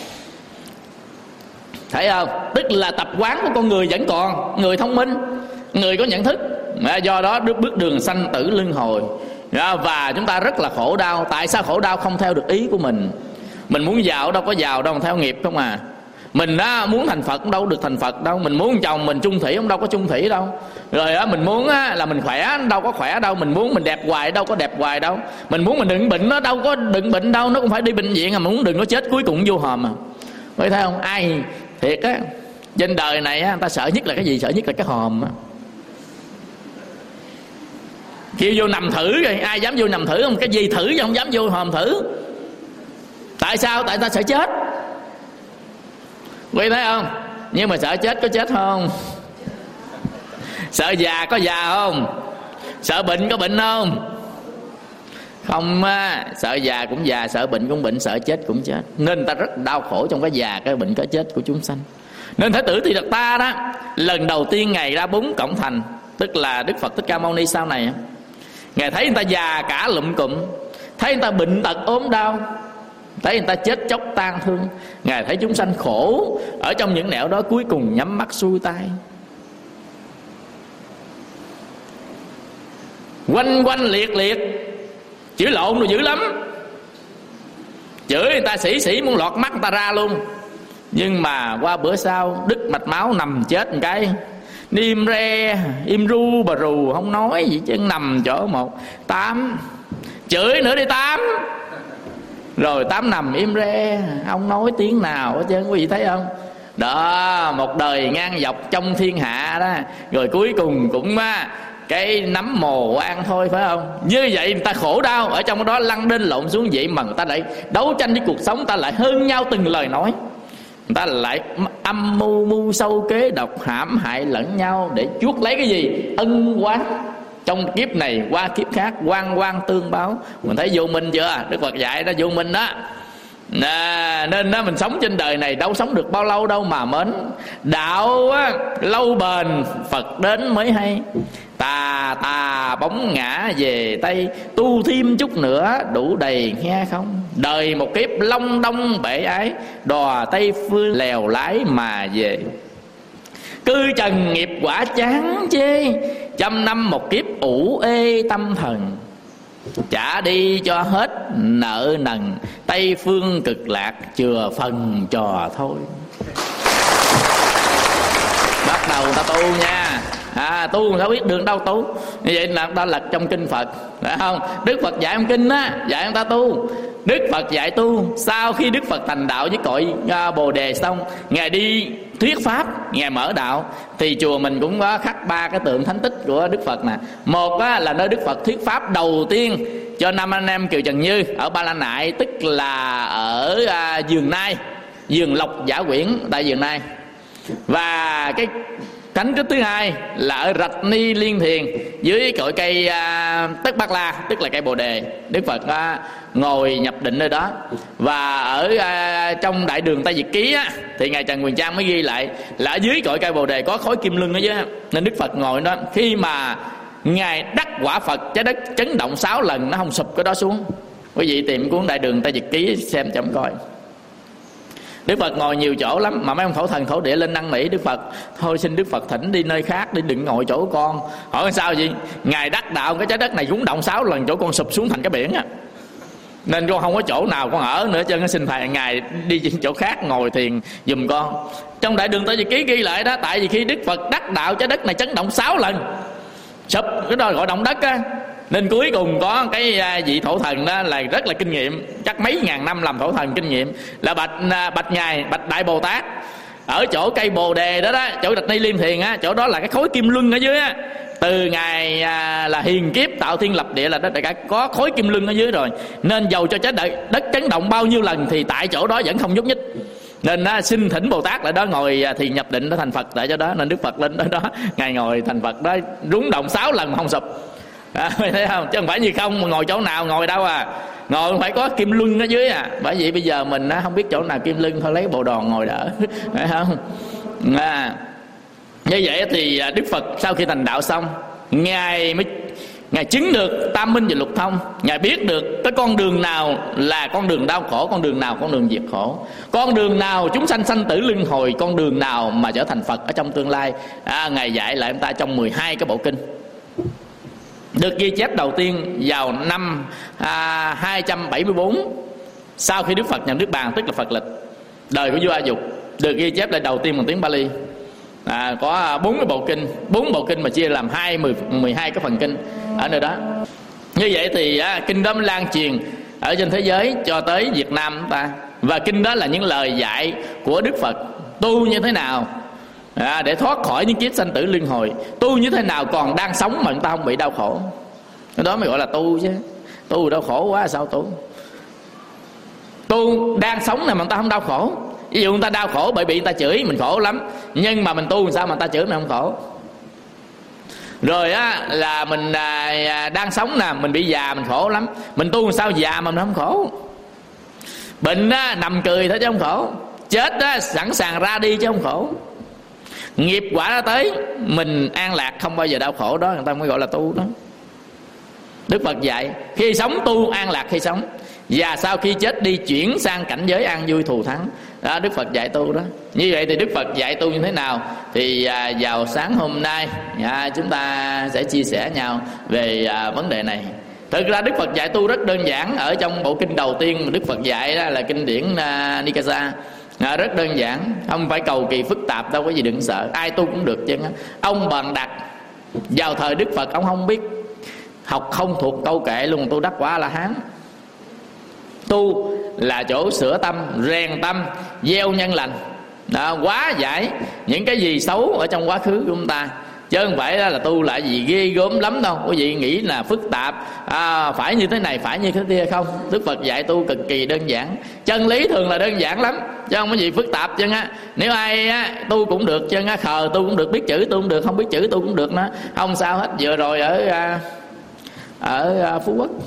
[SPEAKER 2] Thấy không? Tức là tập quán của con người vẫn còn. Người thông minh, người có nhận thức, do đó bước đường sanh tử luân hồi. Và chúng ta rất là khổ đau. Tại sao khổ đau? Không theo được ý của mình. Mình muốn giàu đâu có giàu đâu, theo nghiệp không à. Mình á, muốn thành Phật đâu được thành Phật đâu. Mình muốn chồng mình chung thủy không đâu có chung thủy đâu. Rồi á, mình muốn á, là mình khỏe đâu có khỏe đâu. Mình muốn mình đẹp hoài đâu có đẹp hoài đâu. Mình muốn mình đừng bệnh nó đâu có đừng bệnh đâu. Nó cũng phải đi bệnh viện à. Mình muốn đừng có chết cuối cùng vô hòm à. Mới thấy không? Ai thiệt á, trên đời này á, người ta sợ nhất là cái gì? Sợ nhất là cái hòm á. Kêu vô nằm thử rồi, ai dám vô nằm thử không? Cái gì thử chứ không dám vô hòm thử. Tại sao? Tại ta sợ chết. Quý thấy không? Nhưng mà sợ chết có chết không? Sợ già có già không? Sợ bệnh có bệnh không? Không á. Sợ già cũng già, sợ bệnh cũng bệnh, sợ chết cũng chết. Nên ta rất đau khổ trong cái già, cái bệnh, cái chết của chúng sanh. Nên Thái tử Tỳ Đạt Ta đó, lần đầu tiên Ngài ra 4 cổng thành, tức là Đức Phật Thích Ca Mâu Ni sau này, Ngài thấy người ta già cả lụm cụm, thấy người ta bệnh tật ốm đau, thấy người ta chết chóc tan thương. Ngài thấy chúng sanh khổ ở trong những nẻo đó, cuối cùng nhắm mắt xuôi tay. Quanh quanh liệt liệt, chửi lộn rồi dữ lắm. Chửi người ta sĩ muốn lọt mắt người ta ra luôn. Nhưng mà qua bữa sau đứt mạch máu nằm chết một cái, im re im ru bà rù, không nói gì chứ nằm chỗ một. 8 chửi nữa đi 8, rồi 8 nằm im re không nói tiếng nào hết trơn. Quý vị thấy không? Đó, một đời ngang dọc trong thiên hạ đó, rồi cuối cùng cũng cái nắm mồ quan thôi, phải không? Như vậy người ta khổ đau ở trong đó, lăn đinh lộn xuống vậy mà người ta lại đấu tranh với cuộc sống, người ta lại hơn nhau từng lời nói, người ta lại âm mưu sâu kế độc hãm hại lẫn nhau để chuốc lấy cái gì? Ân oán trong kiếp này qua kiếp khác, oan tương báo. Mình thấy vô minh chưa? Đức Phật dạy đó, vô minh đó. Nên đó, mình sống trên đời này đâu sống được bao lâu đâu mà mến. Đạo á, lâu bền Phật đến mới hay. Tà bóng ngã về Tây, tu thêm chút nữa đủ đầy nghe không. Đời một kiếp long đong bể ái, đò Tây phương lèo lái mà về. Cư trần nghiệp quả chán chê, 100 năm một kiếp ủ ê tâm thần. Trả đi cho hết nợ nần, Tây phương cực lạc chừa phần trò thôi. Bắt đầu ta tu nha. Tu mà sao biết đường đâu tu. Như vậy là ta lật trong kinh Phật, phải không? Đức Phật dạy trong kinh á, dạy người ta tu. Đức Phật dạy tu. Sau khi Đức Phật thành đạo với cội Bồ Đề xong, Ngài đi thuyết pháp, Ngài mở đạo. Thì chùa mình cũng có khắc 3 cái tượng thánh tích của Đức Phật nè. Một á, là nơi Đức Phật thuyết pháp đầu tiên cho 5 anh em Kiều Trần Như ở Ba La Nại, tức là ở Vườn Nai, Vườn Lộc Giả Quyển tại Vườn Nai. Và cái thánh tích thứ hai là ở Rạch Ni Liên Thiền, dưới cội cây Tất Bát La, tức là cây Bồ Đề. Đức Phật ngồi nhập định nơi đó. Và ở trong Đại Đường Tây Việt Ký á, thì Ngài Trần Quyền Trang mới ghi lại là ở dưới cội cây Bồ Đề có khối kim lưng ở dưới. Nên Đức Phật ngồi đó, khi mà Ngài đắc quả Phật, trái đất chấn động 6 lần, nó không sụp cái đó xuống. Quý vị tìm cuốn Đại Đường Tây Việt Ký xem chậm coi. Đức Phật ngồi nhiều chỗ lắm, mà mấy ông thổ thần thổ địa lên năn nỉ Đức Phật: thôi xin Đức Phật thỉnh đi nơi khác đi, đừng ngồi chỗ con. Hỏi sao vậy? Ngài đắc đạo cái trái đất này rúng động 6 lần, chỗ con sụp xuống thành cái biển á, nên con không có chỗ nào con ở nữa, cho nên xin thầy Ngài đi chỗ khác ngồi thiền giùm con. Trong Đại Đường Tây Việt Ký ghi lại đó, tại vì khi Đức Phật đắc đạo trái đất này chấn động 6 lần, sụp, cái đó gọi động đất á. Nên cuối cùng có cái vị thổ thần đó là rất là kinh nghiệm, chắc mấy ngàn năm làm thổ thần kinh nghiệm, là bạch Ngài, bạch Đại Bồ Tát ở chỗ cây Bồ Đề đó đó, chỗ Rạch Ni Liên Thiền á, chỗ đó là cái khối kim luân ở dưới á. Từ Ngài là hiền kiếp tạo thiên lập địa là đã có khối kim luân ở dưới rồi, nên dầu cho trái đất chấn động bao nhiêu lần thì tại chỗ đó vẫn không nhúc nhích. Nên xin thỉnh Bồ Tát lại đó ngồi thì nhập định nó thành Phật tại chỗ đó. Nên Đức Phật lên đó ngài ngồi thành Phật đó, rúng động 6 lần mà không sụp. Thấy không? Chứ không phải như không mà ngồi chỗ nào ngồi đâu ngồi phải có kim luân ở dưới Bởi vậy bây giờ mình không biết chỗ nào kim luân, thôi lấy bộ đòn ngồi đỡ. Thấy không? Như vậy thì Đức Phật sau khi thành đạo xong, Ngài chứng được tam minh và lục thông. Ngài biết được cái con đường nào là con đường đau khổ, con đường nào con đường diệt khổ, con đường nào chúng sanh sanh tử luân hồi, con đường nào mà trở thành Phật ở trong tương lai. Ngài dạy lại chúng ta trong 12 cái bộ kinh, được ghi chép đầu tiên vào năm 274 sau khi Đức Phật nhập Niết Bàn, tức là Phật lịch đời của vua A Dục. Được ghi chép lại đầu tiên bằng tiếng Pali. Có 4 cái bộ kinh, 4 bộ kinh mà chia làm 12 cái phần kinh ở nơi đó. Như vậy thì kinh đó mới lan truyền ở trên thế giới cho tới Việt Nam chúng ta. Và kinh đó là những lời dạy của Đức Phật tu như thế nào để thoát khỏi những kiếp sanh tử luân hồi, tu như thế nào còn đang sống mà chúng ta không bị đau khổ. Cái đó mới gọi là tu chứ. Tu đau khổ quá sao tu? Tu đang sống này mà người ta không đau khổ. Ví dụ người ta đau khổ bởi bị người ta chửi mình khổ lắm, nhưng mà mình tu làm sao mà người ta chửi mình không khổ. Rồi là mình đang sống nè, mình bị già mình khổ lắm, mình tu làm sao già mà mình không khổ. Bệnh nằm cười thôi chứ không khổ. Chết sẵn sàng ra đi chứ không khổ. Nghiệp quả đã tới mình an lạc không bao giờ đau khổ, đó người ta mới gọi là tu đó. Đức Phật dạy khi sống tu an lạc khi sống, và sau khi chết đi chuyển sang cảnh giới an vui thù thắng. Đó, Đức Phật dạy tu đó. Như vậy thì Đức Phật dạy tu như thế nào thì vào sáng hôm nay chúng ta sẽ chia sẻ nhau về vấn đề này. Thực ra Đức Phật dạy tu rất đơn giản. Ở trong bộ kinh đầu tiên mà Đức Phật dạy đó là kinh điển Nikasa. Rất đơn giản, không phải cầu kỳ phức tạp đâu, có gì đừng sợ, ai tu cũng được chứ. Ông Bàn Đạt vào thời Đức Phật, ông không biết học không thuộc câu kệ luôn, tu đắc quả A-la-hán. Tu là chỗ sửa tâm, rèn tâm, gieo nhân lành, hóa giải những cái gì xấu ở trong quá khứ của chúng ta. Chứ không phải là tu lại gì ghê gớm lắm đâu. Quý vị nghĩ là phức tạp, phải như thế này, phải như thế kia không. Đức Phật dạy tu cực kỳ đơn giản. Chân lý thường là đơn giản lắm, chứ không có gì phức tạp chứ. Nếu ai tu cũng được chứ, khờ tu cũng được, biết chữ tu cũng được, không biết chữ tu cũng được, nó không sao hết. Vừa rồi ở Phú Quốc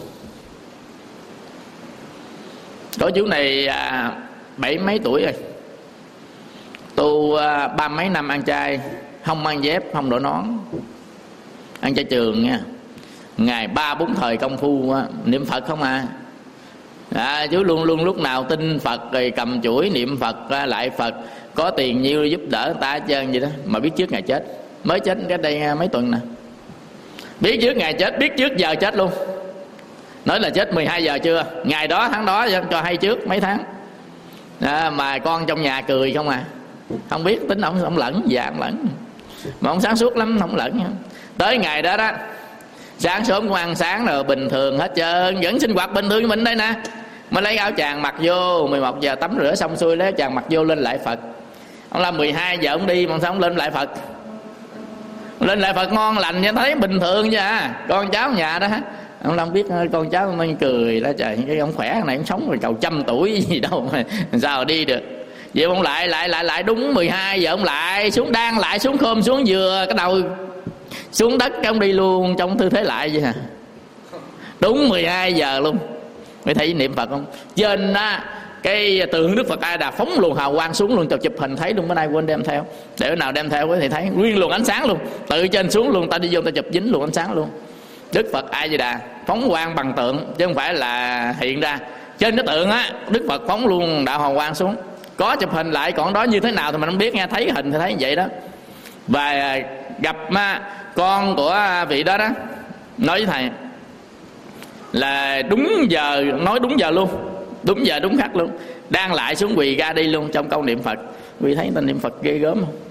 [SPEAKER 2] có chú này 70 mấy tuổi rồi, tu 30 mấy năm ăn chay, không mang dép, không đội nón, ăn chay trường nha. Ngày 3-4 thời công phu niệm Phật không chú luôn luôn lúc nào tin Phật, rồi cầm chuỗi niệm Phật lại Phật, có tiền nhiêu giúp đỡ người ta hết trơn vậy đó. Mà biết trước ngày chết, mới chết cái đây mấy tuần nè, biết trước ngày chết, biết trước giờ chết luôn. Nói là chết 12 giờ chưa, ngày đó tháng đó cho hay trước mấy tháng. Mà con trong nhà cười không không biết tính ông lẫn, dạ ông lẫn, mà ông sáng suốt lắm, không lẫn. Tới ngày đó đó, sáng sớm cũng ăn sáng rồi bình thường hết trơn, vẫn sinh hoạt bình thường như mình đây nè. Mới lấy áo chàng mặc vô, 11 giờ tắm rửa xong xuôi lấy áo chàng mặc vô lên lại Phật. Ông làm 12 giờ ông đi mà sao ông lên lại Phật? Lên lại Phật ngon lành vậy, thấy bình thường chứ con cháu nhà đó ông Long biết con cháu nó cười đó, trời cái ông khỏe này ông sống rồi cầu 100 tuổi gì đâu mà sao đi được. Vậy ông lại đúng 12 giờ ông lại xuống, đang lại xuống khom xuống vừa cái đầu xuống đất cái ông đi luôn trong tư thế lại vậy đúng 12 giờ luôn. Mới thấy niệm Phật không? Trên cái tượng Đức Phật A Đà phóng luồng hào quang xuống luôn, cho chụp hình thấy luôn. Bữa nay quên đem theo, để bữa nào đem theo thì thấy nguyên luồng ánh sáng luôn, từ trên xuống luôn, ta đi vô ta chụp dính luồng ánh sáng luôn. Đức Phật A Di Đà phóng quang bằng tượng chứ không phải là hiện ra. Trên cái tượng Đức Phật phóng luôn đạo hào quang xuống, có chụp hình lại, còn đó như thế nào thì mình không biết nha, thấy hình thì thấy vậy đó. Và gặp con của vị đó đó nói với thầy là đúng giờ, nói đúng giờ luôn, đúng giờ đúng khắc luôn, đang lại xuống quỳ ra đi luôn trong câu niệm Phật. Vì thấy ta niệm Phật ghê gớm không?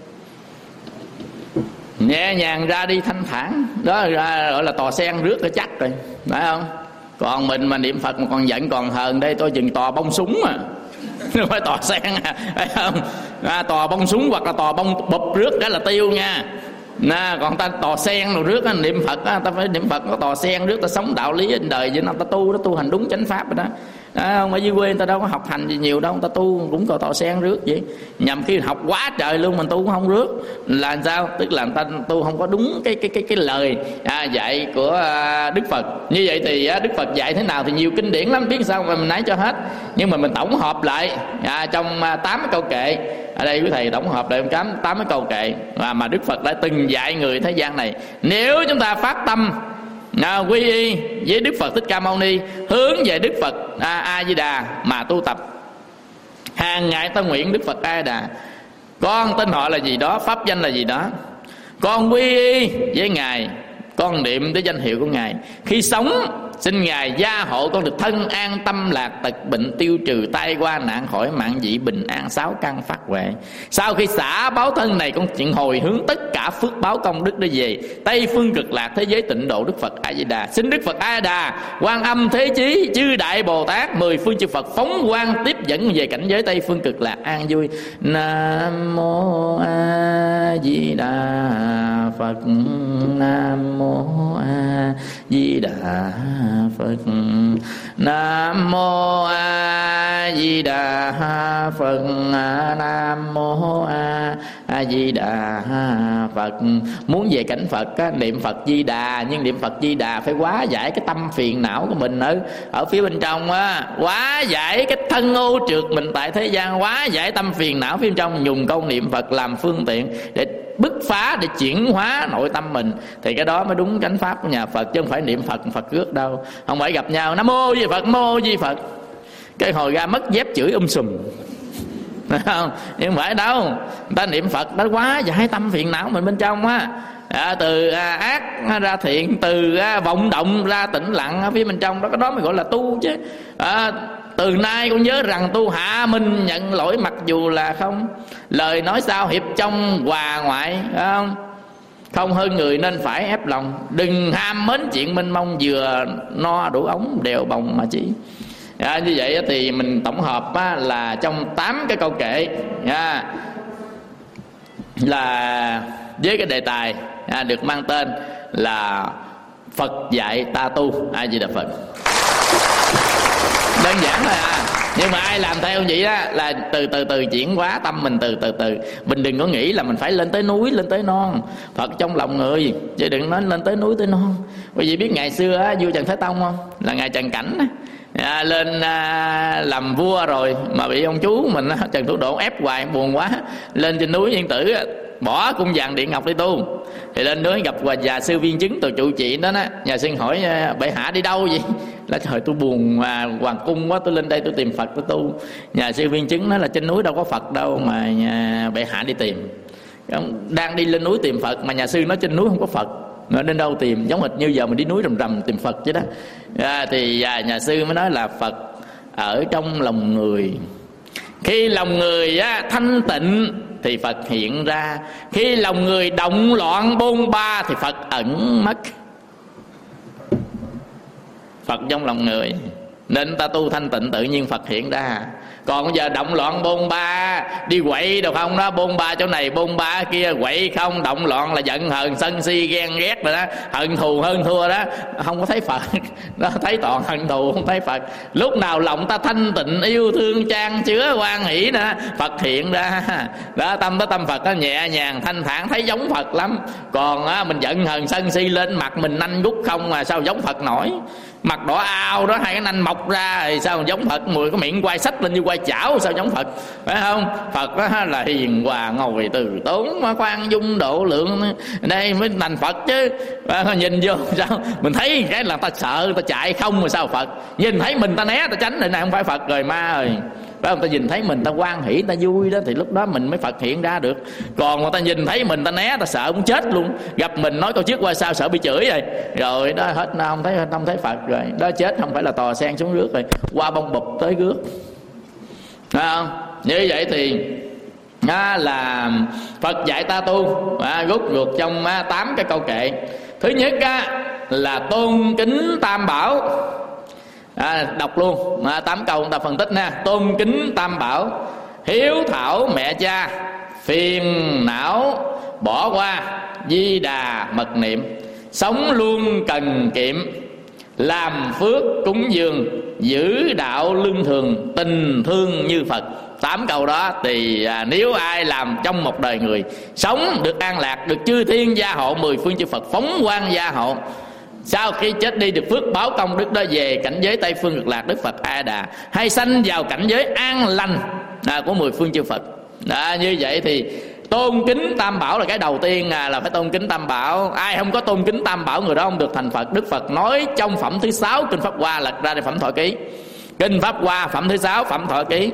[SPEAKER 2] Nhẹ nhàng ra đi thanh thản đó, ra gọi là tò sen rước cái chắc rồi, phải không? Còn mình mà niệm Phật mà còn giận còn hờn đây, tôi chừng tò bông súng không phải tò sen phải không? Tò bông súng hoặc là tò bông bụp rước đó là tiêu nha. Còn ta tò sen rồi rước niệm Phật ta phải niệm Phật có tò sen rước, ta sống đạo lý trên đời vậy, ta tu hành đúng chánh pháp rồi đó. Không, ở dưới quê người ta đâu có học hành gì nhiều đâu, người ta tu cũng có tò sen rước vậy. Nhằm khi học quá trời luôn mình tu cũng không rước là sao? Tức là người ta tu không có đúng cái lời dạy của Đức Phật. Như vậy thì Đức Phật dạy thế nào thì nhiều kinh điển lắm, biết sao mà mình nói cho hết. Nhưng mà mình tổng hợp lại trong 8 câu kệ. Ở đây quý thầy tổng hợp lại 8 câu kệ mà Đức Phật đã từng dạy người thế gian này. Nếu chúng ta phát tâm quy y với Đức Phật Thích Ca Mâu Ni, hướng về Đức Phật A Di Đà mà tu tập, hàng ngày ta nguyện Đức Phật A Di Đà, con tên họ là gì đó, pháp danh là gì đó, con quy y với Ngài, con niệm tới danh hiệu của Ngài. Khi sống xin Ngài gia hộ con được thân an tâm lạc, tật bệnh tiêu trừ, tai qua nạn khỏi, mạng dị bình an, 6 căn phát huệ. Sau khi xả báo thân này, con chuyện hồi hướng tất cả phước báo công đức để về Tây phương cực lạc, thế giới tịnh độ Đức Phật A Di Đà. Xin Đức Phật A Di Đà, Quan Âm Thế Chí, chư đại Bồ Tát, 10 phương chư Phật phóng quang tiếp dẫn về cảnh giới Tây phương cực lạc an vui. Nam mô A Di Đà Phật, Nam mô A Di Đà Phật, Nam mô A Di Đà Phật, Nam mô A Di Đà Phật. Muốn về cảnh Phật niệm Phật Di Đà, nhưng niệm Phật Di Đà phải hóa giải cái tâm phiền não của mình ở phía bên trong hóa giải cái thân ô trượt mình tại thế gian, hóa giải tâm phiền não phía bên trong, dùng câu niệm Phật làm phương tiện để bứt phá, để chuyển hóa nội tâm mình, thì cái đó mới đúng chánh pháp của nhà Phật, chứ không phải niệm Phật Phật rước đâu. Không phải gặp nhau Nam mô Di Phật, Nam mô Di Phật, cái hồi ra mất dép chửi sùm, không? Nhưng phải đâu, người ta niệm Phật đã quá giải tâm phiền não mình bên trong từ ác ra thiện, từ vọng động ra tĩnh lặng ở phía bên trong đó, cái đó mới gọi là tu chứ. Từ nay con nhớ rằng tu hạ mình nhận lỗi, mặc dù là không lời nói sao hiệp trong hòa ngoại, không hơn người nên phải ép lòng, đừng ham mến chuyện mênh mông, vừa no đủ ống đèo bồng mà chỉ. Như vậy thì mình tổng hợp là trong 8 cái câu kệ là với cái đề tài được mang tên là Phật dạy ta tu A Di Đà Phật. Đơn giản thôi nhưng mà ai làm theo vậy đó là từ chuyển hóa tâm mình từ từ. Mình đừng có nghĩ là mình phải lên tới núi lên tới non, Phật trong lòng người, chứ đừng nói lên tới núi tới non. Quý vị biết ngày xưa vua Trần Thái Tông không? Là ngài Trần Cảnh lên làm vua rồi mà bị ông chú mình Trần Thủ Độ ép hoài, buồn quá, lên trên núi Yên Tử bỏ cung vàng điện ngọc đi tu. Thì lên núi gặp già sư Viên Chứng từ trụ trì đó, nhà sư hỏi bệ hạ đi đâu vậy? Là trời tôi buồn mà hoàng cung quá, tôi lên đây tôi tìm Phật tôi tu. Nhà sư Viên Chứng nói là trên núi đâu có Phật đâu mà bệ hạ đi tìm. Đang đi lên núi tìm Phật mà nhà sư nói trên núi không có Phật, nó đến đâu tìm? Giống hệt như giờ mình đi núi rầm rầm tìm Phật chứ đó. Thì nhà sư mới nói là Phật ở trong lòng người. Khi lòng người thanh tịnh thì Phật hiện ra, khi lòng người động loạn bôn ba thì Phật ẩn mất. Phật trong lòng người nên ta tu thanh tịnh tự nhiên Phật hiện ra. Còn bây giờ động loạn bôn ba, đi quậy đâu không đó, bôn ba chỗ này bôn ba kia, quậy không, động loạn là giận hờn sân si ghen ghét rồi đó, hận thù hơn thua đó, không có thấy Phật đó, thấy toàn hận thù không thấy Phật. Lúc nào lòng ta thanh tịnh yêu thương chan chứa hoan hỷ đó, Phật hiện ra đó. Tâm đó tâm Phật đó nhẹ nhàng thanh thản, thấy giống Phật lắm. Còn mình giận hờn sân si lên mặt mình nanh gút không mà sao giống Phật nổi. Mặt đỏ ao đó, hai cái nanh mọc ra thì sao giống Phật, mùi cái miệng quay sách lên như quay chảo sao giống Phật, phải không? Phật đó là hiền hòa ngồi từ tốn khoan dung độ lượng, đây mới thành Phật chứ. Nhìn vô sao mình thấy cái là ta sợ ta chạy không mà sao Phật, nhìn thấy mình ta né ta tránh, này không phải Phật rồi ma rồi, phải không? Ta nhìn thấy mình ta hoan hỷ ta vui đó thì lúc đó mình mới Phật hiện ra được. Còn người ta nhìn thấy mình ta né ta sợ muốn chết luôn, gặp mình nói câu trước qua sao sợ bị chửi rồi đó hết, nó không thấy Phật rồi đó, chết không phải là tò sen xuống rước rồi, qua bông bụp tới rước, phải không? Như vậy thì là Phật dạy ta tu rút ruột trong 8 cái câu kệ. Thứ nhất là tôn kính Tam Bảo. Đọc luôn 8 câu chúng ta phân tích nha. Tôn kính Tam Bảo, hiếu thảo mẹ cha, phiền não bỏ qua, Di Đà mật niệm, sống luôn cần kiệm, làm phước cúng dường, giữ đạo lương thường, tình thương như Phật. 8 câu đó thì nếu ai làm trong một đời người, sống được an lạc, được chư thiên gia hộ, 10 phương chư Phật phóng quang gia hộ, sau khi chết đi được phước báo công đức đó, về cảnh giới Tây phương Cực Lạc Đức Phật A Đà, hay sanh vào cảnh giới an lành của 10 phương chư Phật. Như vậy thì tôn kính Tam Bảo là cái đầu tiên, là phải tôn kính Tam Bảo. Ai không có tôn kính Tam Bảo, người đó không được thành Phật. Đức Phật nói trong phẩm thứ 6 Kinh Pháp Hoa, lật ra để phẩm Thọ Ký. Kinh Pháp Hoa phẩm thứ 6 phẩm Thọ Ký.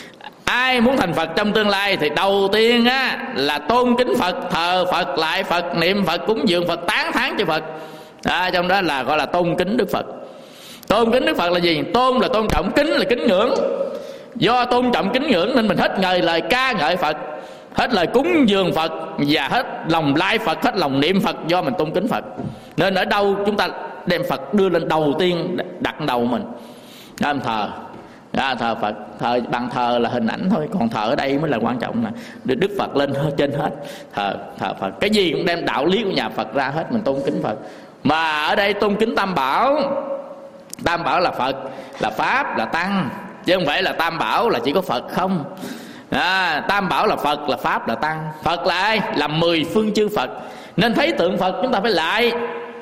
[SPEAKER 2] Ai muốn thành Phật trong tương lai thì đầu tiên là tôn kính Phật, thờ Phật, lại Phật, niệm Phật, cúng dường Phật, tán thán cho Phật. Trong đó là gọi là tôn kính Đức Phật. Tôn kính Đức Phật là gì? Tôn là tôn trọng, kính là kính ngưỡng. Do tôn trọng kính ngưỡng nên mình hết lời ca ngợi Phật, hết lời cúng dường Phật, và hết lòng lai Phật, hết lòng niệm Phật, do mình tôn kính Phật. Nên ở đâu chúng ta đem Phật đưa lên đầu tiên, đặt đầu mình. Đó, thờ thờ Phật. Thờ bằng thờ là hình ảnh thôi, còn thờ ở đây mới là quan trọng, là Đức Phật lên trên hết. Thờ Phật, cái gì cũng đem đạo lý của nhà Phật ra hết, mình tôn kính Phật. Mà ở đây tôn kính Tam Bảo. Tam Bảo là Phật, là Pháp, là Tăng, chứ không phải là Tam Bảo là chỉ có Phật không. Tam Bảo là Phật, là Pháp, là Tăng. Phật là ai? Là 10 phương chư Phật. Nên thấy tượng Phật chúng ta phải lại.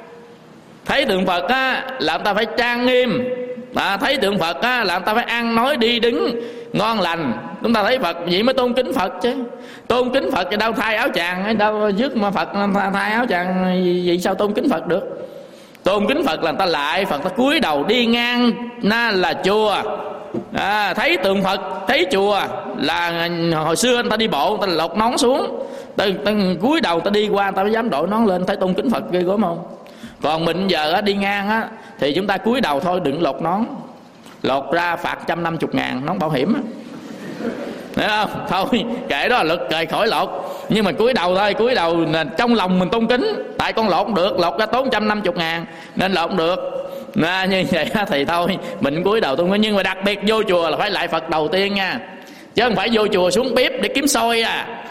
[SPEAKER 2] Thấy tượng Phật là chúng ta phải trang nghiêm. Thấy tượng Phật là chúng ta phải ăn nói đi đứng ngon lành. Chúng ta thấy Phật vậy mới tôn kính Phật chứ. Tôn kính Phật thì đâu thay áo chàng, đâu dứt mà Phật thay áo chàng, vậy sao tôn kính Phật được? Tôn kính Phật là người ta lại Phật, ta cúi đầu đi ngang là chùa. Thấy tượng Phật, thấy chùa là hồi xưa người ta đi bộ, người ta lột nón xuống, ta cúi đầu ta đi qua, ta mới dám đội nón lên. Thấy tôn kính Phật ghê gớm không? Còn mình giờ đi ngang thì chúng ta cúi đầu thôi, đừng lột nón. Lột ra phạt 150.000 nón bảo hiểm. Thấy không? Thôi kệ đó, lực trời khỏi lột. Nhưng mà cúi đầu thôi, cúi đầu là trong lòng mình tôn kính. Tại con lột không được, lột ra tốn 150.000 nên lột không được. Như vậy thì thôi mình cúi đầu tôn kính. Nhưng mà đặc biệt vô chùa là phải lại Phật đầu tiên nha, chứ không phải vô chùa xuống bếp để kiếm xôi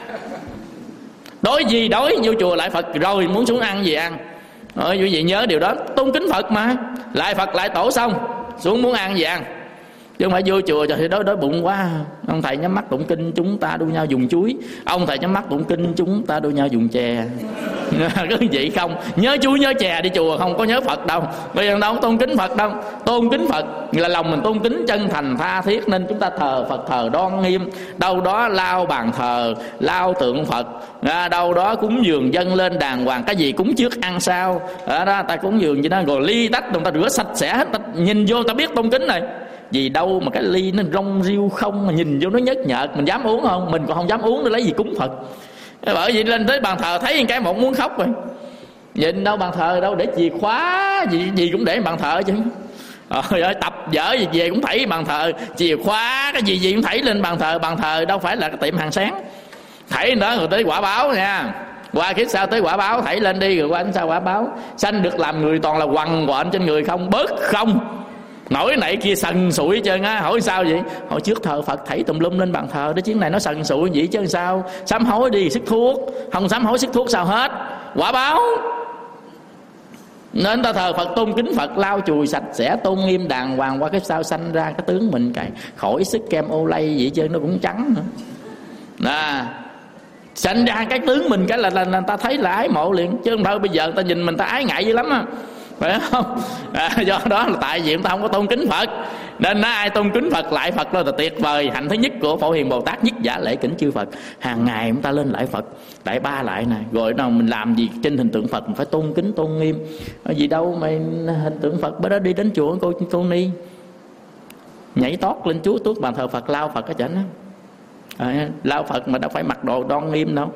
[SPEAKER 2] Đói gì đói, vô chùa lại Phật rồi muốn xuống ăn gì ăn. Quý vị nhớ điều đó, tôn kính Phật mà. Lại Phật lại tổ xong xuống muốn ăn gì ăn, chứ không phải vô chùa rồi thì đói bụng quá. Ông thầy nhắm mắt tụng kinh, chúng ta đua nhau dùng chuối. Ông thầy nhắm mắt tụng kinh, chúng ta đua nhau dùng chè. Cứ vậy không, nhớ chuối nhớ chè đi chùa, không có nhớ Phật đâu. Bây giờ đâu có tôn kính Phật đâu. Tôn kính Phật là lòng mình tôn kính chân thành tha thiết, nên chúng ta thờ Phật thờ đoan nghiêm. Đâu đó lau bàn thờ, lau tượng Phật, đâu đó cúng dường dâng lên đàng hoàng. Cái gì cúng trước ăn sau, ở đó ta cúng dường gì đó, rồi ly tách người ta rửa sạch sẽ hết, ta nhìn vô ta biết tôn kính này. Gì đâu mà cái ly nó rong riêu không, mà nhìn vô nó nhớt nhợt, mình dám uống không? Mình còn không dám uống để lấy gì cúng Phật. Bởi vì lên tới bàn thờ thấy cái một muốn khóc rồi. Nhìn đâu bàn thờ đâu để chìa khóa, gì cũng để bàn thờ chứ. Rồi tập dở gì về cũng thảy bàn thờ, chìa khóa cái gì cũng thảy lên bàn thờ. Bàn thờ đâu phải là cái tiệm hàng sáng. Thảy đó rồi tới quả báo nha. Qua kiếp sau tới quả báo thảy lên đi, rồi qua kiếp sau quả báo. Sanh được làm người toàn là quằn quện trên người không, bớt không. Nổi nãy kia sần sụi trơn hỏi sao vậy? Hồi trước thờ Phật thảy tùm lum lên bàn thờ, đó chuyến này nó sần sụi vậy chứ sao? Sám hối đi sức thuốc, không sám hối sức thuốc sao hết? Quả báo. Nên ta thờ Phật tôn kính Phật, lau chùi sạch sẽ tôn nghiêm đàng hoàng, qua cái sao sanh ra cái tướng mình cày khỏi sức kem ô lay vậy chứ nó cũng trắng nữa. Sanh ra cái tướng mình cái là ta thấy là ái mộ liền, chứ không thôi bây giờ ta nhìn mình ta ái ngại dữ lắm phải không? Do đó là tại vì chúng ta không có tôn kính Phật, nên ai tôn kính Phật lại Phật đó là tuyệt vời. Hạnh thứ nhất của Phổ Hiền Bồ Tát nhất giả lễ kính chư Phật. Hàng ngày chúng ta lên lại Phật, lại ba lại này, rồi nào mình làm gì trên hình tượng Phật mình phải tôn kính tôn nghiêm. Gì đâu mà hình tượng Phật bữa đó đi đến chùa cô Ni nhảy tót lên chúa tuốt bàn thờ Phật, lao Phật ở chảnh đó. Lao Phật mà đâu phải mặc đồ đoan nghiêm đâu.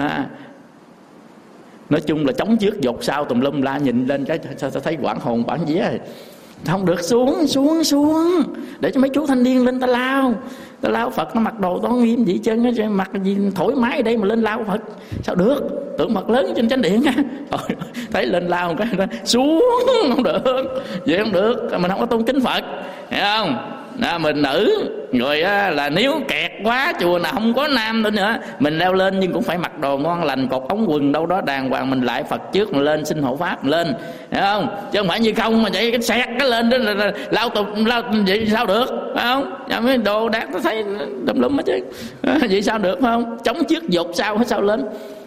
[SPEAKER 2] Nói chung là chống trước dột sau tùm lum la, nhìn lên cái sao thấy quảng hồn bản vía rồi. Không được, xuống để cho mấy chú thanh niên lên ta lao Phật. Nó mặc đồ đoan nghiêm vậy chứ, nó mặc gì thoải mái ở đây mà lên lao Phật sao được? Tượng Phật lớn trên chánh điện thấy lên lao một cái xuống không được, vậy không được. Mình không có tôn kính Phật, hiểu không? mình nữ. Rồi là nếu kẹt quá, chùa nào không có nam nữa mình leo lên, nhưng cũng phải mặc đồ ngon lành, cột ống quần đâu đó đàng hoàng, mình lại Phật trước, mình lên xin hộ pháp, mình lên, hiểu không? Chứ không phải như không mà vậy cái xẹt cái lên đó là lao tục lao vậy sao được, phải không? Mấy đồ đạc tôi thấy đùm lum hết chứ, vậy sao được, phải không? Chống trước dục sao hết sao lên.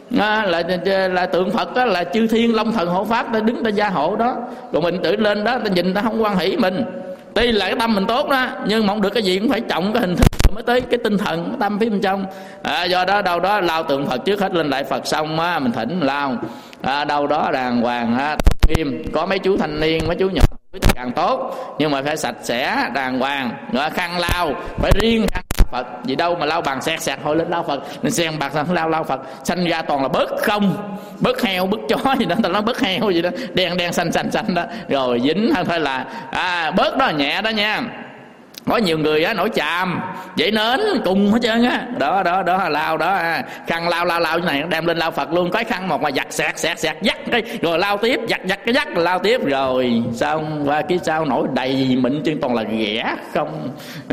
[SPEAKER 2] Là tượng Phật đó, là chư thiên long thần hộ pháp ta đứng ta gia hộ đó, còn mình tự lên đó ta nhìn ta không hoan hỷ mình. Tuy là cái tâm mình tốt đó, nhưng mà không được cái gì cũng phải trọng cái hình thức mới tới cái tinh thần, cái tâm phía bên trong. Do đó đâu đó lao tượng Phật trước hết, lên lại Phật xong mình thỉnh lao đâu đó đàng hoàng nghiêm. Có mấy chú thanh niên, mấy chú nhỏ càng tốt, nhưng mà phải sạch sẽ đàng hoàng. Khăn lao phải riêng khăn Phật, gì đâu mà lau bằng sẹt sẹt thôi lên lau Phật, nên xem bạc lau Phật, sanh ra toàn là bớt không, bớt heo bớt chó gì đó, ta nói bớt heo gì đó, đen đen xanh đó, rồi dính thôi là bớt đó, nhẹ đó nha. Có nhiều người nổi chàm vậy nến cùng hết trơn á, đó lao đó khăn lao cái này đem lên lau Phật luôn. Cái khăn một mà giặt sẹt dắt cái rồi lao tiếp, giặt cái dắt rồi lao tiếp, rồi xong qua cái sau nổi đầy mịn trên toàn là ghẻ không.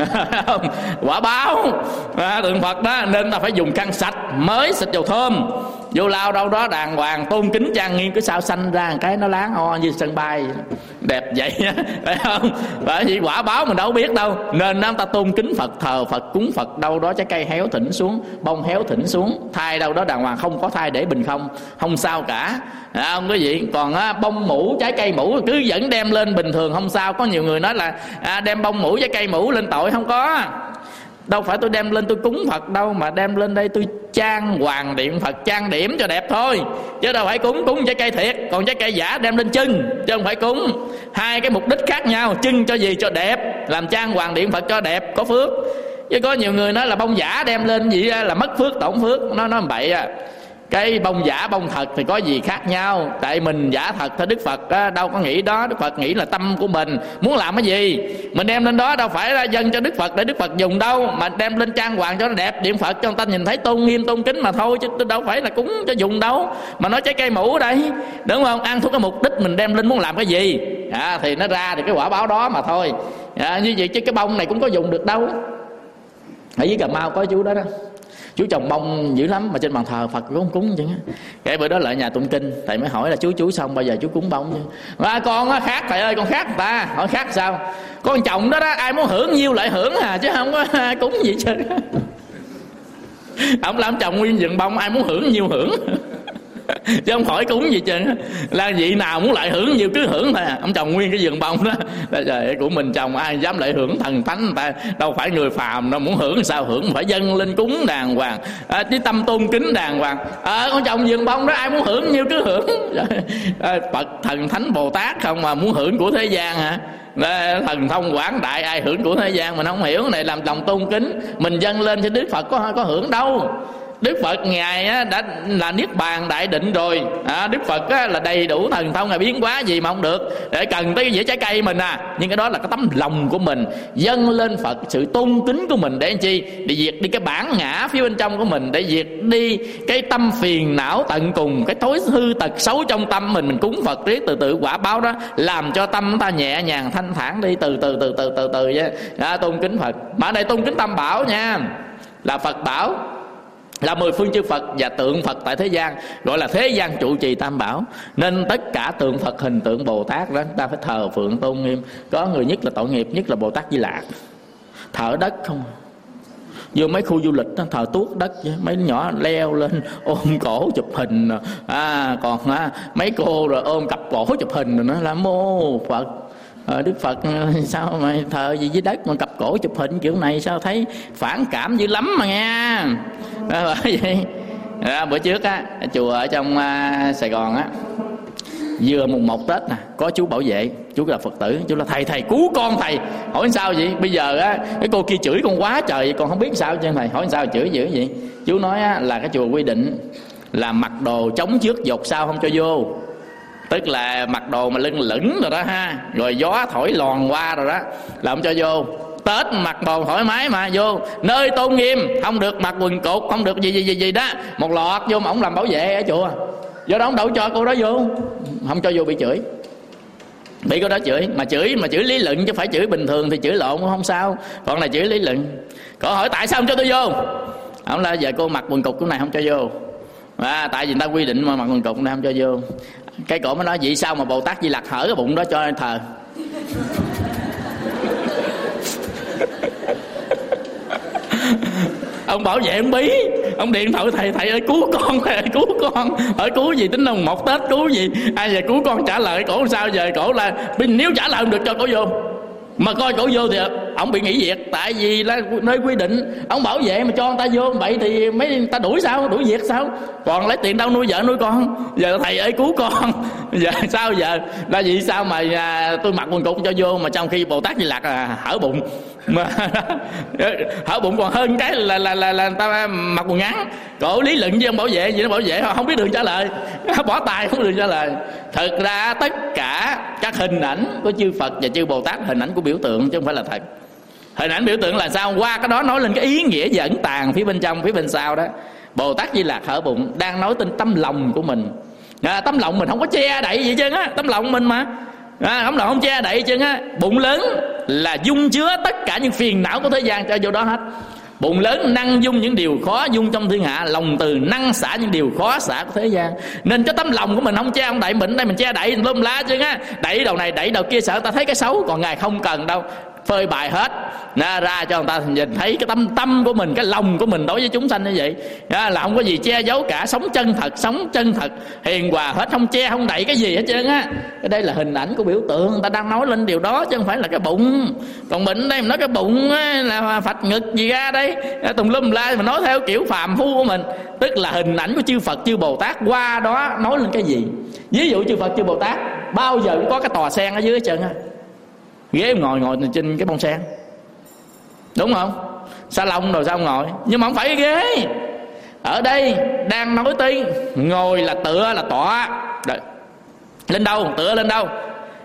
[SPEAKER 2] Quả báo tượng Phật đó, nên ta phải dùng khăn sạch mới, xịt dầu thơm vô lao đâu đó đàng hoàng, tôn kính trang nghiêm. Cái sao xanh ra cái nó láng o như sân bay đẹp vậy á, phải không? Bởi vì quả báo mình đâu biết đâu, nên chúng ta tôn kính Phật, thờ Phật, cúng Phật đâu đó trái cây héo thỉnh xuống, bông héo thỉnh xuống, thai đâu đó đàng hoàng, không có thai để bình không sao cả, không có gì. Còn bông mũ trái cây mũ cứ vẫn đem lên bình thường không sao. Có nhiều người nói là đem bông mũ trái cây mũ lên tội, không có. Đâu phải tôi đem lên tôi cúng Phật đâu, mà đem lên đây tôi trang hoàng điện Phật, trang điểm cho đẹp thôi, chứ đâu phải cúng trái cây thiệt. Còn trái cây giả đem lên trưng, chứ không phải cúng. Hai cái mục đích khác nhau. Trưng cho gì? Cho đẹp, làm trang hoàng điện Phật cho đẹp, có phước. Chứ có nhiều người nói là bông giả đem lên gì là mất phước, tổn phước. Nó bậy Cái bông giả bông thật thì có gì khác nhau? Tại mình giả thật thôi. Đức Phật đâu có nghĩ đó. Đức Phật nghĩ là tâm của mình muốn làm cái gì mình đem lên đó, đâu phải là dâng cho Đức Phật để Đức Phật dùng đâu, mà đem lên trang hoàng cho nó đẹp điện Phật, cho người ta nhìn thấy tôn nghiêm tôn kính mà thôi, chứ đâu phải là cúng cho dùng đâu. Mà nói trái cây mũ đây, đúng không? Ăn thuộc cái mục đích mình đem lên muốn làm cái gì thì nó ra thì cái quả báo đó mà thôi. Như vậy chứ cái bông này cũng có dùng được đâu. Ở dưới Cà Mau có chú đó chú trồng bông dữ lắm, mà trên bàn thờ Phật cũng không cúng chứ. Cái bữa đó lại nhà tụng kinh, thầy mới hỏi là chú xong bao giờ chú cúng bông chứ? Con khác thầy ơi, con khác người ta. Hỏi khác sao? Con chồng đó ai muốn hưởng nhiêu lại hưởng chứ không có cúng gì chứ. Ông làm chồng nguyên vườn bông, ai muốn hưởng nhiêu hưởng. Chứ không khỏi cúng gì chứ. Là vị nào muốn lại hưởng nhiều cứ hưởng thôi. Ông trồng nguyên cái vườn bông đó, trời, của mình trồng ai dám lại hưởng thần thánh người ta. Đâu phải người phàm đâu, muốn hưởng sao hưởng, phải dâng lên cúng đàng hoàng, chứ tâm tôn kính đàng hoàng. Con trồng vườn bông đó ai muốn hưởng nhiêu cứ hưởng. Phật thần thánh Bồ Tát không mà muốn hưởng của thế gian hả? Thần thông quảng đại ai hưởng của thế gian mình không hiểu. Cái này làm lòng tôn kính mình dâng lên cho Đức Phật có hưởng đâu. Đức Phật Ngài đã là Niết Bàn đại định rồi. Đức Phật là đầy đủ thần thông, Ngài biến hóa gì mà không được. Để cần tới dĩa trái cây mình nhưng cái đó là cái tấm lòng của mình dâng lên Phật, sự tôn kính của mình để làm chi? Để diệt đi cái bản ngã phía bên trong của mình, để diệt đi cái tâm phiền não tận cùng, cái thói hư tật xấu trong tâm mình cúng Phật riết từ từ quả báo đó làm cho tâm ta nhẹ nhàng thanh thản đi từ từ vậy. Tôn kính Phật. Mà ở đây tôn kính Tam Bảo nha, là Phật Bảo, là 10 phương chư Phật và tượng Phật tại thế gian, gọi là thế gian trụ trì Tam Bảo. Nên tất cả tượng Phật, hình tượng Bồ Tát đó ta phải thờ phượng tôn nghiêm. Có người nhất là tội nghiệp nhất là Bồ Tát Di Lặc, thờ đất không. Vô mấy khu du lịch nó thờ tuốt đất, mấy nhỏ leo lên ôm cổ chụp hình, còn mấy cô rồi ôm cặp cổ chụp hình rồi nó là mô Phật. Đức Phật sao mà thờ gì dưới đất mà cặp cổ chụp hình kiểu này, sao thấy phản cảm dữ lắm mà nghe. Bởi vậy bữa trước chùa ở trong Sài Gòn vừa mùng 1 Tết có chú bảo vệ, chú là Phật tử, chú là thầy cứu con thầy. Hỏi sao vậy? Bây giờ cái cô kia chửi con quá trời, con không biết sao chứ thầy. Hỏi sao chửi dữ vậy? Chú nói là cái chùa quy định là mặc đồ chống trước dột sau không cho vô. Tức là mặc đồ mà lưng lửng rồi đó rồi gió thổi lòn qua rồi đó là không cho vô. Tết mặc đồ thoải mái mà vô. Nơi tôn nghiêm không được mặc quần cột, không được gì đó. Một loạt vô mà ổng làm bảo vệ ở chùa, do đó ổng đâu cho cô đó vô, không cho vô bị chửi. bị cái đó chửi, mà chửi lý luận chứ phải chửi bình thường thì chửi lộn cũng không sao, còn là chửi lý luận. Cô hỏi tại sao không cho tôi vô? Ông là giờ cô mặc quần cục cái này không cho vô, tại vì người ta quy định mà mặc quần cục này không cho vô. Cái cổ mới nói vậy sao mà Bồ Tát Di Lặc hở cái bụng đó cho thờ? Ông bảo vệ ông bí, ông điện thoại thầy ơi cứu con, thầy ơi cứu con. Hỏi cứu gì, tính đâu một Tết cứu gì, ai về cứu con trả lời. Cổ sao giờ, cổ là nếu trả lời không được cho cổ vô, mà coi cổ vô thì ông bị nghỉ việc, tại vì là nơi quy định. Ông bảo vệ mà cho người ta vô vậy thì mấy người ta đuổi sao, đuổi việc sao? Còn lấy tiền đâu nuôi vợ nuôi con? Giờ thầy ơi cứu con, giờ sao giờ? Là vì sao mà tôi mặc quần cục cho vô, mà trong khi Bồ Tát Di Lặc hở bụng, mà hở bụng còn hơn cái là người ta mặc quần ngắn. Cổ lý luận với ông bảo vệ gì, nó bảo vệ không biết đường trả lời, bỏ tài không biết đường trả lời. Thực ra tất cả các hình ảnh của chư Phật và chư Bồ Tát hình ảnh của biểu tượng chứ không phải là thật. Hình ảnh biểu tượng là sao? Qua cái đó nói lên cái ý nghĩa dẫn tàn phía bên trong, phía bên sau đó. Bồ Tát Di Lặc hở bụng đang nói tên tấm lòng của mình. Tấm lòng mình không có che đậy gì chứ á, tấm lòng mình mà không che đậy chứ á. Bụng lớn là dung chứa tất cả những phiền não của thế gian cho vô đó hết. Bụng lớn năng dung những điều khó dung trong thiên hạ, lòng từ năng xả những điều khó xả của thế gian. Nên cái tấm lòng của mình không che không đậy mình, đây mình che đậy lum lá chứ á, đẩy đầu này đẩy đầu kia sợ ta thấy cái xấu, còn Ngài không cần đâu, phơi bày hết ra cho người ta nhìn thấy cái tâm của mình, cái lòng của mình đối với chúng sanh như vậy là không có gì che giấu cả, sống chân thật hiền hòa hết, không che không đậy cái gì hết trơn á. Cái đây là hình ảnh của biểu tượng, người ta đang nói lên điều đó chứ không phải là cái bụng. Còn mình đây mình nói cái bụng là phạch ngực gì ra đây tùm lum la, mà nói theo kiểu phàm phu của mình, tức là hình ảnh của chư Phật chư Bồ Tát qua đó nói lên cái gì. Ví dụ chư Phật chư Bồ Tát bao giờ cũng có cái tòa sen ở dưới hết trơn á, ghế ngồi trên cái bông sen, đúng không? Salon rồi sao ngồi, nhưng mà không phải cái ghế. Ở đây đang nói tới ngồi là tựa là tọa. Đấy. Lên đâu? Tựa lên đâu?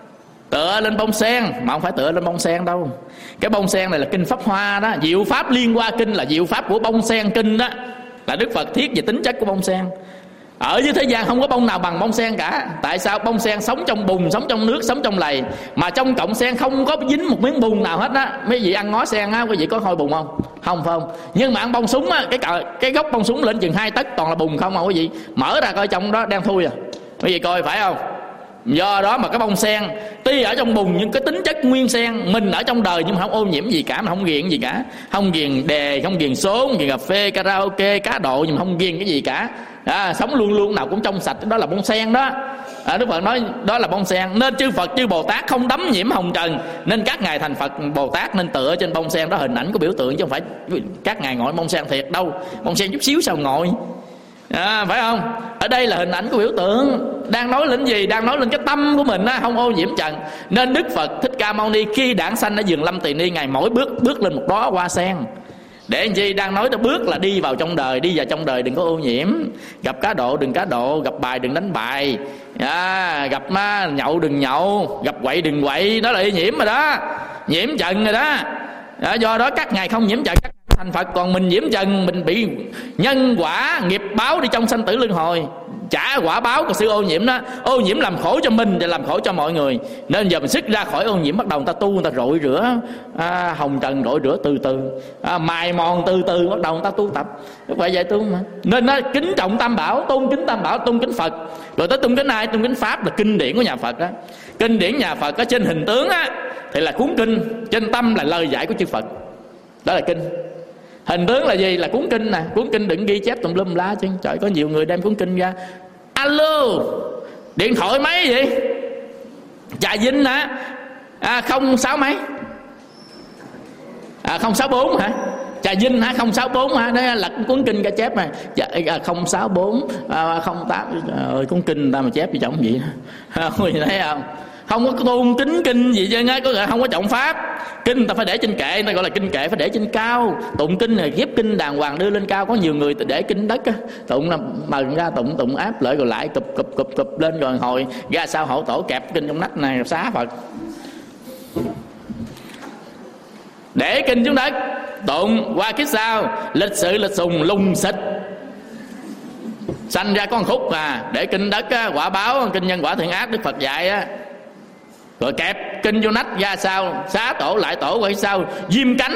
[SPEAKER 2] Tựa lên bông sen, mà không phải tựa lên bông sen đâu. Cái bông sen này là kinh Pháp Hoa đó, diệu pháp Liên Hoa Kinh là diệu pháp của bông sen kinh đó, là Đức Phật thiết về tính chất của bông sen. Ở dưới thế gian không có bông nào bằng bông sen cả. Tại sao? Bông sen sống trong bùn, sống trong nước, sống trong lầy, mà trong cọng sen không có dính một miếng bùn nào hết á. Mấy vị ăn ngó sen á, quý vị có hôi bùn không? Không phải không? Nhưng mà ăn bông súng á, cái gốc bông súng lên chừng 2 tấc toàn là bùn không à quý vị. Mở ra coi trong đó đang thui à, quý vị coi phải không? Do đó mà cái bông sen tuy ở trong bùn nhưng cái tính chất nguyên sen, mình ở trong đời nhưng mà không ô nhiễm gì cả, mà không ghiền gì cả, không ghiền đề, không ghiền số, không ghiền cà phê, karaoke, cá độ, nhưng mà không ghiền cái gì cả. Sống luôn luôn nào cũng trong sạch, đó là bông sen đó. Đức Phật nói đó là bông sen. Nên chư Phật chư Bồ Tát không đắm nhiễm hồng trần, nên các ngài thành Phật Bồ Tát nên tựa trên bông sen đó, hình ảnh của biểu tượng chứ không phải các ngài ngồi bông sen thiệt đâu. Bông sen chút xíu sao ngồi, phải không? Ở đây là hình ảnh của biểu tượng, đang nói lên gì? Đang nói lên cái tâm của mình á, không ô nhiễm trần. Nên Đức Phật Thích Ca Mâu Ni khi đản sanh ở vườn Lâm Tỳ Ni, ngài mỗi bước lên một đóa hoa sen. Để làm chi? Đang nói tới bước là đi vào trong đời, đi vào trong đời đừng có ô nhiễm. Gặp cá độ đừng cá độ, gặp bài đừng đánh bài, gặp nhậu đừng nhậu, gặp quậy đừng quậy, đó là nhiễm rồi đó, nhiễm trần rồi đó. Do đó các ngài không nhiễm trần, các ngài thành Phật. Còn mình nhiễm trần, mình bị nhân quả nghiệp báo đi trong sanh tử luân hồi, trả quả báo của sự ô nhiễm đó. Ô nhiễm làm khổ cho mình và làm khổ cho mọi người. Nên giờ mình sức ra khỏi ô nhiễm, bắt đầu người ta tu, người ta rội rửa hồng trần, rội rửa từ từ, mài mòn từ từ, bắt đầu người ta tu tập. Vậy vậy tu mà. Nên nó kính trọng Tam Bảo, tôn kính Tam Bảo, tôn kính Phật. Rồi tới tôn kính ai? Tôn kính Pháp là kinh điển của nhà Phật đó. Kinh điển nhà Phật có trên hình tướng á thì là cuốn kinh, trên tâm là lời dạy của chư Phật. Đó là kinh. Hình tướng là gì? Là cuốn kinh nè. Cuốn kinh đừng ghi chép tùm lum lá chứ. Trời, có nhiều người đem cuốn kinh ra. Alo, điện thoại mấy vậy? Trà Vinh hả? 06 mấy? 064 hả? Trà Vinh hả? 064 hả? Đó là cuốn kinh ra chép mà. 064 08. Ơi, cuốn kinh người ta mà chép gì trọng gì đó. Không thấy không? Không có tôn kính kinh gì chứ, có nghĩa không có trọng pháp. Kinh ta phải để trên kệ, ta gọi là kinh kệ, phải để trên cao. Tụng kinh là ghép kinh đàng hoàng đưa lên cao. Có nhiều người để kinh đất á, tụng là mần ra tụng áp lại rồi lại cụp lên, rồi hồi ra sao hậu tổ kẹp kinh trong nách này xá Phật. Để kinh xuống đất tụng qua kiếp sau lịch sự lịch sùng lùng xịt, sanh ra có một khúc để kinh đất á, quả báo kinh nhân quả thiện ác Đức Phật dạy á. rồi kẹp kinh vô nách ra sau, xá tổ lại tổ qua sau, diêm cánh.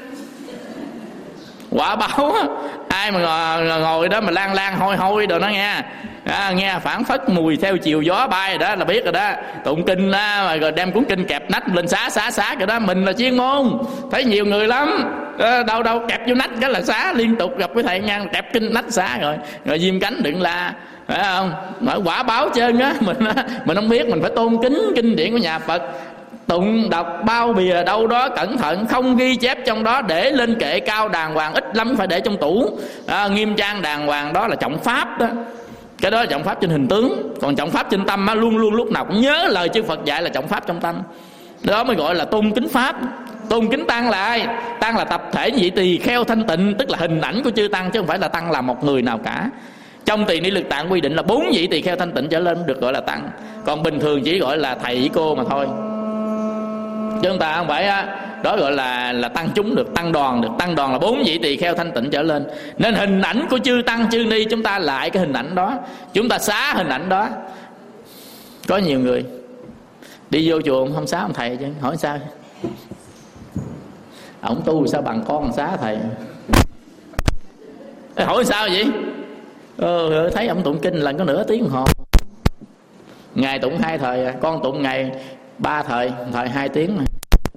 [SPEAKER 2] Quả báo ai mà ngồi đó mà lan lan hôi hôi rồi nó nghe nghe phảng phất mùi theo chiều gió bay rồi đó là biết rồi đó. Tụng kinh đó, rồi đem cuốn kinh kẹp nách lên xá rồi đó. Mình là chuyên môn, thấy nhiều người lắm, đâu kẹp vô nách cái là xá liên tục. Gặp cái thầy ngang kẹp kinh nách xá rồi diêm cánh đừng la, phải không? Nói quả báo trơn á. Mình không biết, mình phải tôn kính kinh điển của nhà Phật. Tụng đọc bao bìa đâu đó cẩn thận, không ghi chép trong đó, để lên kệ cao đàng hoàng, ít lắm phải để trong tủ nghiêm trang đàng hoàng. Đó là trọng pháp đó. Cái đó là trọng pháp trên hình tướng. Còn trọng pháp trên tâm luôn luôn lúc nào cũng nhớ lời chư Phật dạy là trọng pháp trong tâm. Đó mới gọi là tôn kính pháp. Tôn kính tăng là ai? Tăng là tập thể vị tỳ kheo thanh tịnh, tức là hình ảnh của chư tăng, chứ không phải là tăng là một người nào cả. Trong Tỳ Ni Lực Tạng quy định là 4 vị tỳ kheo thanh tịnh trở lên được gọi là tăng. Còn bình thường chỉ gọi là thầy với cô mà thôi, chứ chúng ta không phải đó gọi là tăng chúng được, tăng đoàn được. Tăng đoàn là 4 vị tỳ kheo thanh tịnh trở lên. Nên hình ảnh của chư tăng chư ni chúng ta lại cái hình ảnh đó, chúng ta xá hình ảnh đó. Có nhiều người đi vô chùa không xá ông thầy chứ, hỏi sao ổng tu sao bằng con xá thầy? Hỏi sao vậy? Thấy ông tụng kinh lần có nửa tiếng đồng hồ, ngày tụng 2 thời, con tụng ngày 3 thời 2 tiếng mà.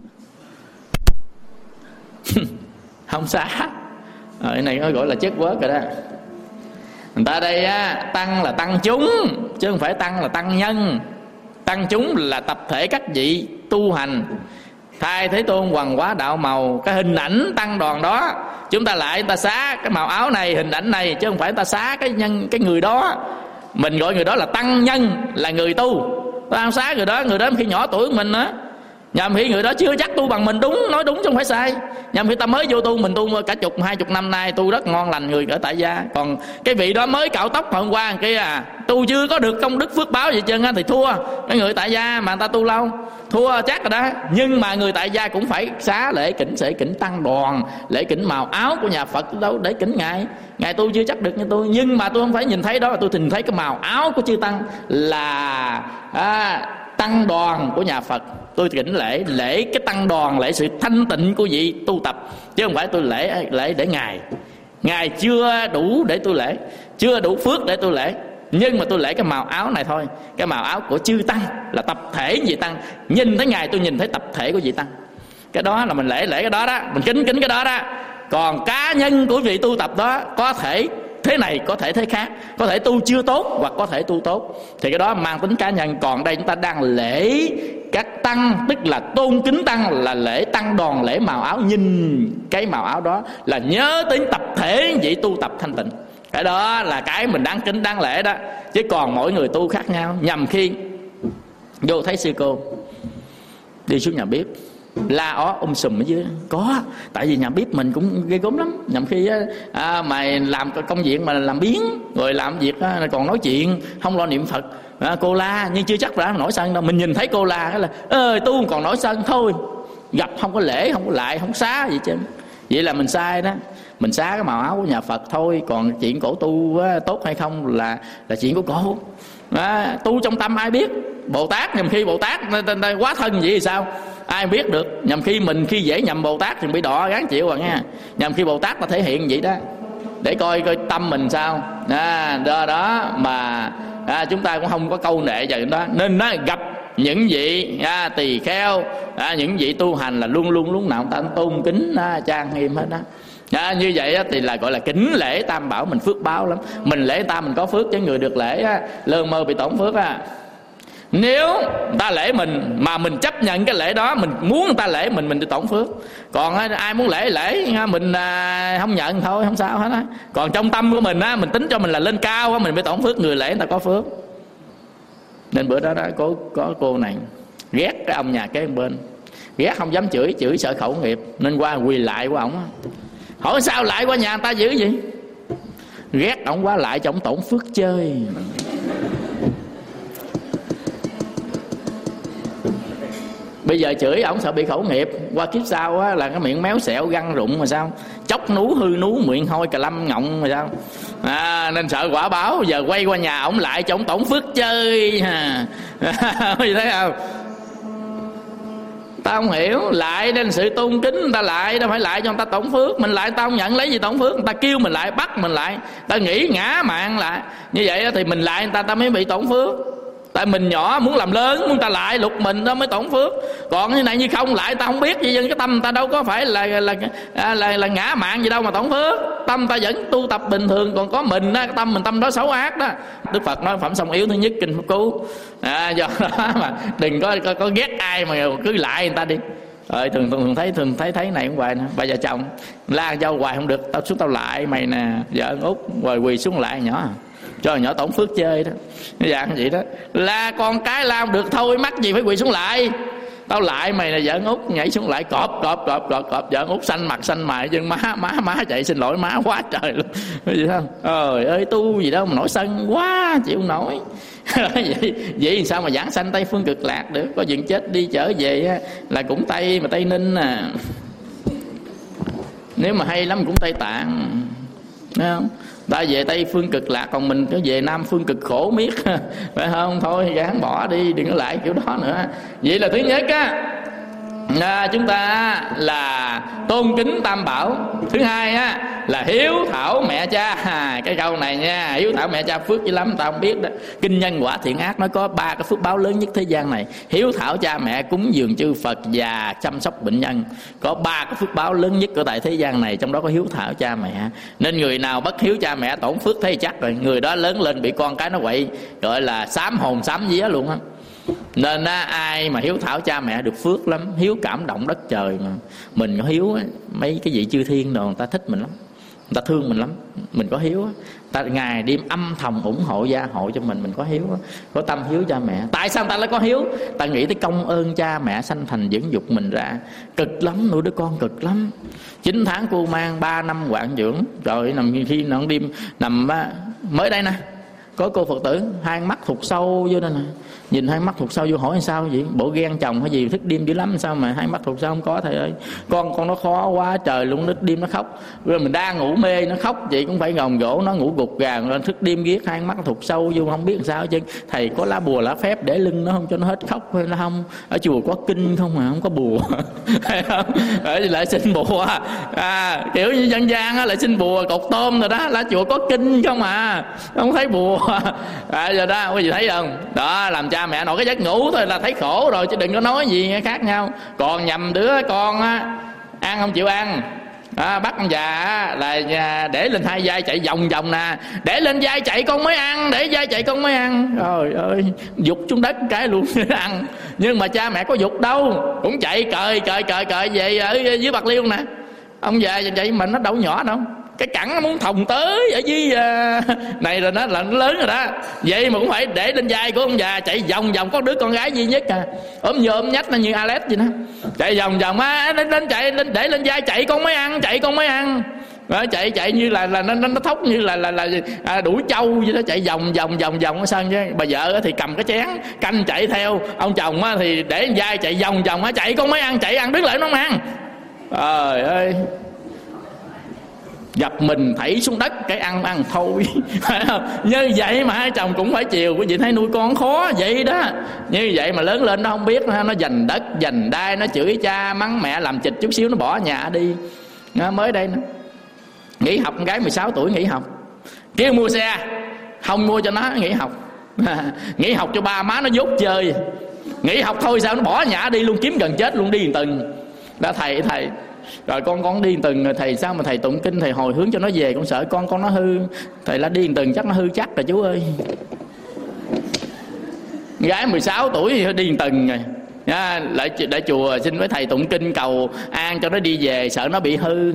[SPEAKER 2] Không xá. Cái này nó gọi là chất quớt rồi đó. Người ta đây tăng là tăng chúng, chứ không phải tăng là tăng nhân. Tăng chúng là tập thể các vị tu hành. Thay Thế Tôn Hoằng Quá Đạo Màu, cái hình ảnh tăng đoàn đó chúng ta lại, người ta xá cái màu áo này, hình ảnh này, chứ không phải người ta xá cái người đó. Mình gọi người đó là tăng nhân, là người tu. Ta không xá người đó khi nhỏ tuổi của mình á. Nhằm khi người đó chưa chắc tu bằng mình, đúng, nói đúng chứ không phải sai. Nhằm khi ta mới vô tu, mình tu cả 10-20 năm nay, tu rất ngon lành, người ở tại gia. Còn cái vị đó mới cạo tóc hôm qua kia tu chưa có được công đức phước báo gì trơn á, thì thua cái người tại gia mà người ta tu lâu, thua chắc rồi đó. Nhưng mà người tại gia cũng phải xá lễ kính sể kính tăng đoàn, lễ kính màu áo của nhà Phật đâu để kính ngài tu chưa chắc được như tôi. Nhưng mà tôi không phải nhìn thấy đó, tôi nhìn thấy cái màu áo của chư tăng là tăng đoàn của nhà Phật. Tôi kính lễ cái tăng đoàn, lễ sự thanh tịnh của vị tu tập, chứ không phải tôi lễ để ngài chưa đủ để tôi lễ, chưa đủ phước để tôi lễ. Nhưng mà tôi lễ cái màu áo này thôi, cái màu áo của chư tăng là tập thể vị tăng. Nhìn thấy ngài tôi nhìn thấy tập thể của vị tăng, cái đó là mình lễ cái đó đó, mình kính cái đó đó. Còn cá nhân của vị tu tập đó có thể thế này, có thể thế khác, có thể tu chưa tốt hoặc có thể tu tốt, thì cái đó mang tính cá nhân. Còn đây chúng ta đang lễ các tăng, tức là tôn kính tăng, là lễ tăng đoàn, lễ màu áo. Nhìn cái màu áo đó là nhớ đến tập thể vị tu tập thanh tịnh. Cái đó là cái mình đáng kính đáng lễ đó. Chứ còn mỗi người tu khác nhau. Nhằm khi vô thấy sư cô đi xuống nhà bếp la ó sùm ở dưới, có tại vì nhà bếp mình cũng ghê gớm lắm. Nhằm khi mày làm công việc mà làm biếng, rồi làm việc còn nói chuyện không lo niệm Phật, cô la nhưng chưa chắc đã nổi sân đâu. Mình nhìn thấy cô la cái là tu còn nổi sân thôi, gặp không có lễ, không có lại, không xá gì chứ. Vậy là mình sai đó. Mình xá cái màu áo của nhà Phật thôi. Còn chuyện cổ tu tốt hay không là chuyện của cổ. Tu trong tâm ai biết. Bồ Tát nhằm khi Bồ Tát quá thân vậy thì sao, ai biết được. Nhằm khi mình khi dễ nhầm Bồ Tát thì bị đọa gán chịu rồi nha. Nhằm khi Bồ Tát là thể hiện vậy đó, để coi tâm mình sao. Đó mà chúng ta cũng không có câu nệ vào đó. Nên nó gặp những vị tỳ kheo, những vị tu hành là luôn luôn lúc nào ta tôn kính trang nghiêm hết đó. Như vậy thì là gọi là kính lễ tam bảo. Mình phước báo lắm. Mình lễ ta mình có phước, chứ người được lễ lơ mơ bị tổn phước. Nếu người ta lễ mình mà mình chấp nhận cái lễ đó, mình muốn người ta lễ mình đi tổn phước. Còn ai muốn lễ mình không nhận thôi, không sao hết á. Còn trong tâm của mình mình tính cho mình là lên cao, mình bị tổn phước. Người lễ người ta có phước. Nên bữa đó có cô này ghét cái ông nhà kế bên, ghét không dám chửi sợ khẩu nghiệp, nên qua quỳ lại của ổng. Hỏi sao lại qua nhà người ta dữ vậy? Ghét ổng quá lại cho ổng tổn phước chơi. Bây giờ chửi ổng sợ bị khẩu nghiệp, qua kiếp sau là cái miệng méo xẹo găng rụng mà sao, chốc nú hư nú miệng hôi cà lâm ngọng mà sao. Nên sợ quả báo. Giờ quay qua nhà ổng lại cho ổng tổn phước chơi. Thấy không? Ta không hiểu. Lại nên sự tôn kính người ta lại, đâu phải lại cho người ta tổn phước. Mình lại ta không nhận lấy gì tổn phước. Người ta kêu mình lại, bắt mình lại, ta nghĩ ngã mạn lại. Như vậy thì mình lại người ta mới bị tổn phước. Tại mình nhỏ muốn làm lớn, muốn ta lại lục mình đó mới tổn phước. Còn như này như không lại ta không biết gì, cái tâm ta đâu có phải là ngã mạn gì đâu mà tổn phước. Tâm ta vẫn tu tập bình thường. Còn có mình đó, tâm mình tâm đó xấu ác đó. Đức Phật nói phẩm song yếu thứ nhất kinh Pháp Cú. Do đó mà đừng có ghét ai mà cứ lại người ta đi. Thường thấy này cũng vậy nè. Bà vợ chồng la dâu hoài không được, tao xuống tao lại mày nè, vợ út rồi quỳ xuống lại nhỏ cho nhỏ tổn phước chơi đó. Dạng vậy đó. La con cái la không được thôi, mắc gì phải quỳ xuống lại. Tao lại mày là vợ út, nhảy xuống lại cọp. Vợ út xanh mặt xanh mày chân má chạy xin lỗi má quá trời luôn. Vậy không? Trời ơi tu gì đâu mà nổi sân quá chịu nổi. vậy sao mà giảng sanh Tây Phương Cực Lạc được? Có chuyện chết đi trở về là cũng Tây mà Tây Ninh à. Nếu mà hay lắm cũng Tây Tạng, thấy không? Ta về Tây Phương Cực Lạc, còn mình cứ về Nam Phương Cực khổ miết. Phải không? Thôi gán bỏ đi, đừng có lại kiểu đó nữa. Vậy là thứ nhất á, chúng ta là tôn kính Tam Bảo. Thứ hai á là hiếu thảo mẹ cha. Cái câu này nha, hiếu thảo mẹ cha phước dữ lắm, ta không biết đó. Kinh Nhân Quả Thiện Ác nói có 3 cái phước báo lớn nhất thế gian này: hiếu thảo cha mẹ, cúng dường chư Phật và chăm sóc bệnh nhân. Có 3 cái phước báo lớn nhất ở tại thế gian này, trong đó có hiếu thảo cha mẹ. Nên người nào bất hiếu cha mẹ tổn phước thấy chắc rồi. Người đó lớn lên bị con cái nó quậy, gọi là xám hồn xám vía luôn á. Nên ai mà hiếu thảo cha mẹ được phước lắm. Hiếu cảm động đất trời mà. Mình có hiếu á, mấy cái vị chư thiên đồ người ta thích mình lắm, người ta thương mình lắm. Mình có hiếu á, ta ngày đêm âm thầm ủng hộ gia hộ cho mình có hiếu á, có tâm hiếu cha mẹ. Tại sao ta lại có hiếu? Ta nghĩ tới công ơn cha mẹ sanh thành dưỡng dục mình ra, cực lắm, nuôi đứa con cực lắm. 9 tháng cô mang, 3 năm quạng dưỡng. Rồi nằm khi nằm đêm nằm mới đây nè, có cô Phật tử hai mắt thụt sâu vô đây nè, nhìn hai mắt thụt sâu vô hỏi sao vậy, bộ ghen chồng hay gì, thức đêm dữ lắm sao mà hai mắt thụt sâu? Không có thầy ơi, con nó khó quá trời luôn, nó đêm nó khóc, rồi mình đang ngủ mê nó khóc vậy cũng phải gồng gỗ nó ngủ gục gà, lên thức đêm ghét hai mắt thụt sâu vô không biết làm sao chứ. Thầy có lá bùa lá phép để lưng nó không cho nó hết khóc hay là không? Ở chùa có kinh không mà không có bùa. Ở lại xin bùa kiểu như dân gian á, lại xin bùa cột tôm rồi đó, là chùa có kinh không mà không thấy bùa. Giờ đó quý vị thấy không, đó làm cha mẹ nội cái giấc ngủ thôi là thấy khổ rồi, chứ đừng có nói gì khác nhau. Còn nhầm đứa con á ăn không chịu ăn, bắt con già là để lên hai vai chạy vòng vòng nè, để lên vai chạy con mới ăn, để vai chạy con mới ăn. Trời ơi, dục xuống đất cái luôn ăn. Nhưng mà cha mẹ có dục đâu, cũng chạy cời về ở dưới Bạc Liêu nè. Ông già vậy mà nó đâu nhỏ đâu, cái cẳng nó muốn thòng tới ở dưới này rồi, nó là nó lớn rồi đó. Vậy mà cũng phải để lên vai của ông già chạy vòng vòng. Có đứa con gái duy nhất ốm nhơ ốm nhách nó như Alex vậy đó, chạy vòng vòng lên chạy lên, để lên vai chạy con mới ăn, chạy con mới ăn. Đó, chạy như là nó thốc như là đuổi trâu vậy đó, chạy vòng ở sân chứ. Bà vợ thì cầm cái chén canh chạy theo, ông chồng thì để lên vai chạy vòng chạy con mới ăn, chạy ăn đứng lại nó không ăn. Trời ơi, gặp mình thảy xuống đất cái ăn thôi. Như vậy mà hai chồng cũng phải chiều. Quý vị thấy nuôi con khó vậy đó. Như vậy mà lớn lên nó không biết, nó giành đất giành đai, nó chửi cha mắng mẹ, làm chịch chút xíu nó bỏ nhà đi. Mới đây nữa, nghỉ học, con gái 16 tuổi nghỉ học, kêu mua xe không mua cho nó nghỉ học. Nghỉ học cho ba má nó dốt chơi. Nghỉ học thôi sao nó bỏ nhà đi luôn, kiếm gần chết luôn, đi từng đã thầy rồi con đi từng. Thầy sao mà thầy tụng kinh thầy hồi hướng cho nó về, con sợ con nó hư. Thầy là đi từng chắc nó hư chắc rồi chú ơi. Gái 16 tuổi thì đi từng rồi lại chùa xin với thầy tụng kinh cầu an cho nó đi về, sợ nó bị hư.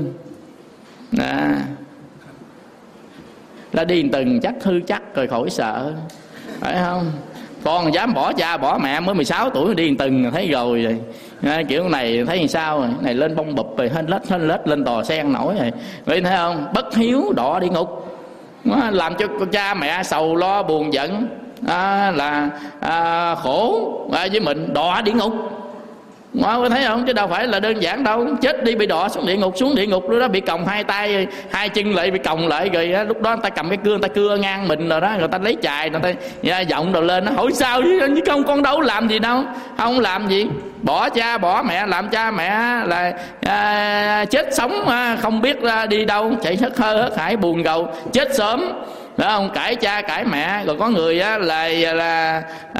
[SPEAKER 2] Là đi từng chắc hư chắc rồi khỏi sợ, phải không? Con dám bỏ cha bỏ mẹ mới 16 tuổi đi từng thấy rồi. Kiểu này thấy làm sao rồi, này lên bông bụp rồi, hên lết lên tò sen nổi rồi. Vậy thấy không, bất hiếu đọa địa ngục. Làm cho cha mẹ sầu lo buồn giận, là khổ với mình, đọa địa ngục. Có thấy không? Chứ đâu phải là đơn giản đâu. Chết đi bị đọa xuống địa ngục lúc đó bị còng hai tay hai chân lại, bị còng lại rồi á, lúc đó người ta cầm cái cưa, người ta cưa ngang mình rồi đó, người ta lấy chài, người ta giọng đồ lên, nó hỏi sao chứ không, con đâu làm gì đâu, không làm gì, bỏ cha bỏ mẹ, làm cha mẹ là chết sống không biết đi đâu, chạy hớt hơ hớt hải buồn gầu, chết sớm, phải không? Cãi cha cãi mẹ, rồi có người á là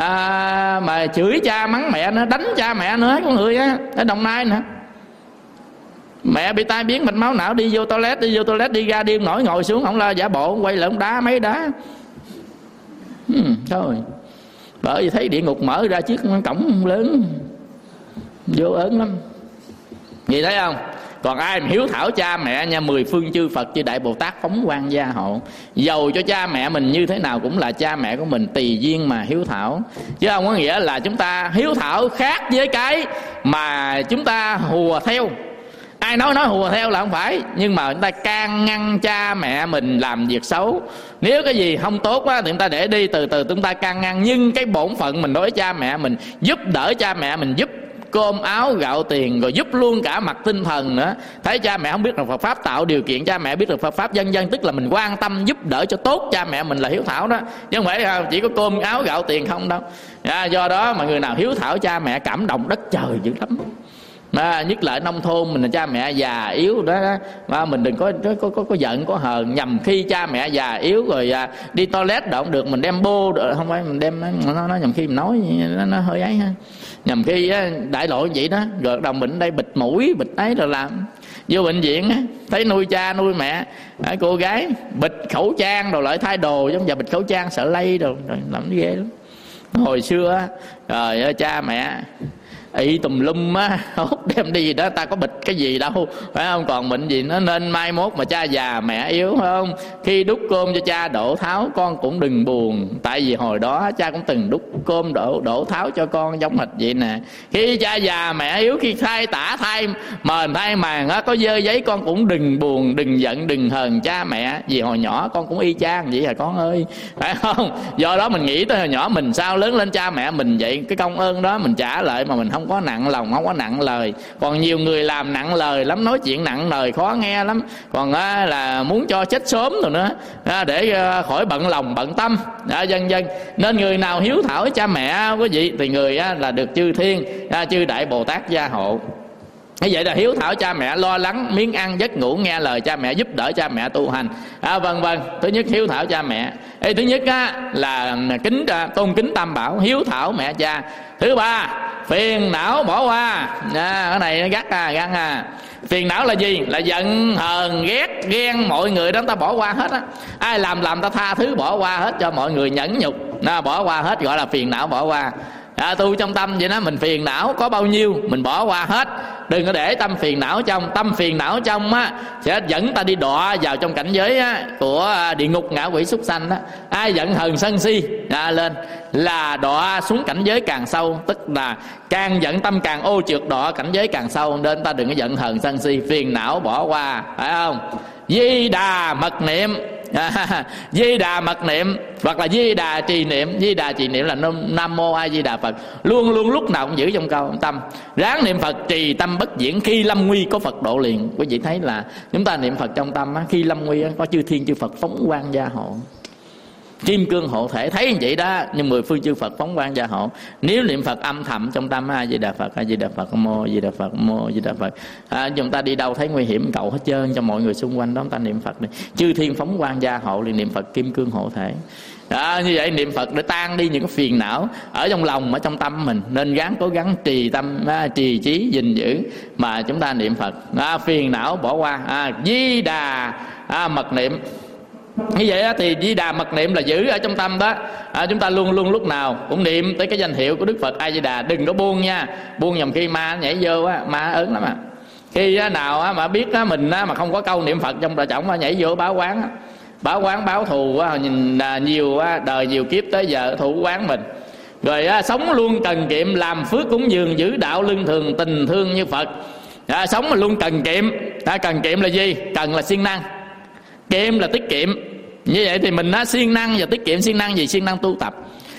[SPEAKER 2] mà chửi cha mắng mẹ nữa, đánh cha mẹ nữa. Có người á ở Đồng Nai nữa, mẹ bị tai biến mạch máu não, đi vô toilet đi ra đi nổi, ngồi xuống không lo giả bộ, quay lại ông đá mấy đá. Thôi, bởi vì thấy địa ngục mở ra chiếc cổng lớn vô ớn lắm. Vậy thấy không? Còn ai mà hiếu thảo cha mẹ nha, 10 phương chư Phật chư Đại Bồ Tát phóng quang gia hộ. Dầu cho cha mẹ mình như thế nào cũng là cha mẹ của mình, tùy duyên mà hiếu thảo. Chứ không có nghĩa là chúng ta hiếu thảo khác với cái mà chúng ta hùa theo. Ai nói hùa theo là không phải, nhưng mà người ta can ngăn cha mẹ mình làm việc xấu. Nếu cái gì không tốt á thì người ta để đi, từ từ chúng ta can ngăn. Nhưng cái bổn phận mình đối với cha mẹ mình, giúp đỡ cha mẹ mình, giúp cơm áo gạo tiền, rồi giúp luôn cả mặt tinh thần nữa. Thấy cha mẹ không biết được Phật pháp, tạo điều kiện cha mẹ biết được Phật pháp, vân vân, tức là mình quan tâm giúp đỡ cho tốt cha mẹ mình là hiếu thảo đó, chứ không phải chỉ có cơm áo gạo tiền không đâu. Do đó mà người nào hiếu thảo cha mẹ cảm động đất trời dữ lắm. Nhất là ở nông thôn mình là cha mẹ già yếu đó, mà mình đừng có giận có hờn. Nhằm khi cha mẹ già yếu rồi đi toilet đâu không được, mình đem bô được, không phải mình đem nó nhằm khi mình nói nó hơi ấy ha. Nhằm khi đại lộ vậy đó, rồi đồng bệnh đây bịt mũi bịt ấy rồi làm. Vô bệnh viện á, thấy nuôi cha nuôi mẹ, cô gái bịt khẩu trang rồi lại thay đồ, giống giờ bịt khẩu trang sợ lây rồi làm ghê lắm. Hồi xưa rồi cha mẹ ị tùm lum á, hốt đem đi gì đó, ta có bịch cái gì đâu, phải không? Còn bệnh gì nó nên mai mốt mà cha già mẹ yếu, phải không? Khi đút cơm cho cha đổ tháo, con cũng đừng buồn, tại vì hồi đó cha cũng từng đút cơm đổ tháo cho con giống hệt vậy nè. Khi cha già mẹ yếu, khi thay tả thay mền thay màn á, có dơ giấy con cũng đừng buồn, đừng giận, đừng hờn cha mẹ, vì hồi nhỏ con cũng y chang vậy à con ơi, phải không? Do đó mình nghĩ tới hồi nhỏ mình, sao lớn lên cha mẹ mình vậy, cái công ơn đó mình trả lại mà mình không có nặng lòng, không có nặng lời. Còn nhiều người làm nặng lời lắm, nói chuyện nặng lời khó nghe lắm, còn là muốn cho chết sớm rồi nữa, để khỏi bận lòng bận tâm, vân vân. Nên người nào hiếu thảo với cha mẹ quý vị thì người là được chư thiên chư Đại Bồ Tát gia hộ. Như vậy là hiếu thảo cha mẹ, lo lắng miếng ăn giấc ngủ, nghe lời cha mẹ, giúp đỡ cha mẹ tu hành, vân vân. Thứ nhất hiếu thảo cha mẹ. Thứ nhất là tôn kính Tam Bảo, hiếu thảo mẹ cha. Thứ ba phiền não bỏ qua. Cái này nó gắt Phiền não là gì? Là giận hờn ghét ghen mọi người đó, ta bỏ qua hết á. Ai làm ta tha thứ bỏ qua hết, cho mọi người nhẫn nhục, bỏ qua hết, gọi là phiền não bỏ qua. Tu trong tâm vậy đó, mình phiền não có bao nhiêu mình bỏ qua hết, đừng có để tâm phiền não trong. Tâm phiền não trong sẽ dẫn ta đi đọa vào trong cảnh giới của địa ngục ngạ quỷ súc sanh đó. Ai giận hờn sân si lên là đọa xuống cảnh giới càng sâu, tức là càng giận tâm càng ô trượt, đọa cảnh giới càng sâu. Nên ta đừng có giận hờn sân si, phiền não bỏ qua, phải không? Di Đà mật niệm, Di Đà mật niệm hoặc là Di Đà trì niệm. Di Đà trì niệm là Nam Mô A Di Đà Phật, luôn luôn lúc nào cũng giữ trong câu tâm, ráng niệm Phật trì tâm bất diễn, khi lâm nguy có Phật độ liền. Quý vị thấy là chúng ta niệm Phật trong tâm khi lâm nguy có chư thiên chư Phật phóng quang gia hộ, kim cương hộ thể, thấy như vậy đó. Nhưng 10 phương chư Phật phóng quang gia hộ. Nếu niệm Phật âm thầm trong tâm, A Di Đà Phật, A Di Đà Phật, Mô A Di Đà Phật, Mô A Di Đà Phật, chúng ta đi đâu thấy nguy hiểm cậu hết trơn, cho mọi người xung quanh đó chúng ta niệm Phật đi, chư thiên phóng quang gia hộ liền, niệm Phật kim cương hộ thể. Như vậy niệm Phật để tan đi những cái phiền não ở trong lòng, ở trong tâm mình. Nên gắng cố gắng trì tâm, trì trí gìn giữ mà chúng ta niệm Phật, phiền não bỏ qua. Di Đà mật niệm. Như vậy thì Di Đà mật niệm là giữ ở trong tâm đó. Chúng ta luôn luôn lúc nào cũng niệm tới cái danh hiệu của Đức Phật A Di Đà, đừng có buông nha. Buông nhầm khi ma nhảy vô ma ớn lắm Khi nào mà biết mình mà không có câu niệm Phật trong đời trọng nhảy vô báo quán, báo thù, nhìn nhiều đời nhiều kiếp tới giờ thù quán mình. Rồi sống luôn cần kiệm, làm phước cúng dường, giữ đạo lương thường, tình thương như Phật. Sống mà luôn cần kiệm. Cần kiệm là gì? Cần là siêng năng, kiệm là tiết kiệm. Như vậy thì mình siêng năng và tiết kiệm. Siêng năng gì? Siêng năng tu tập.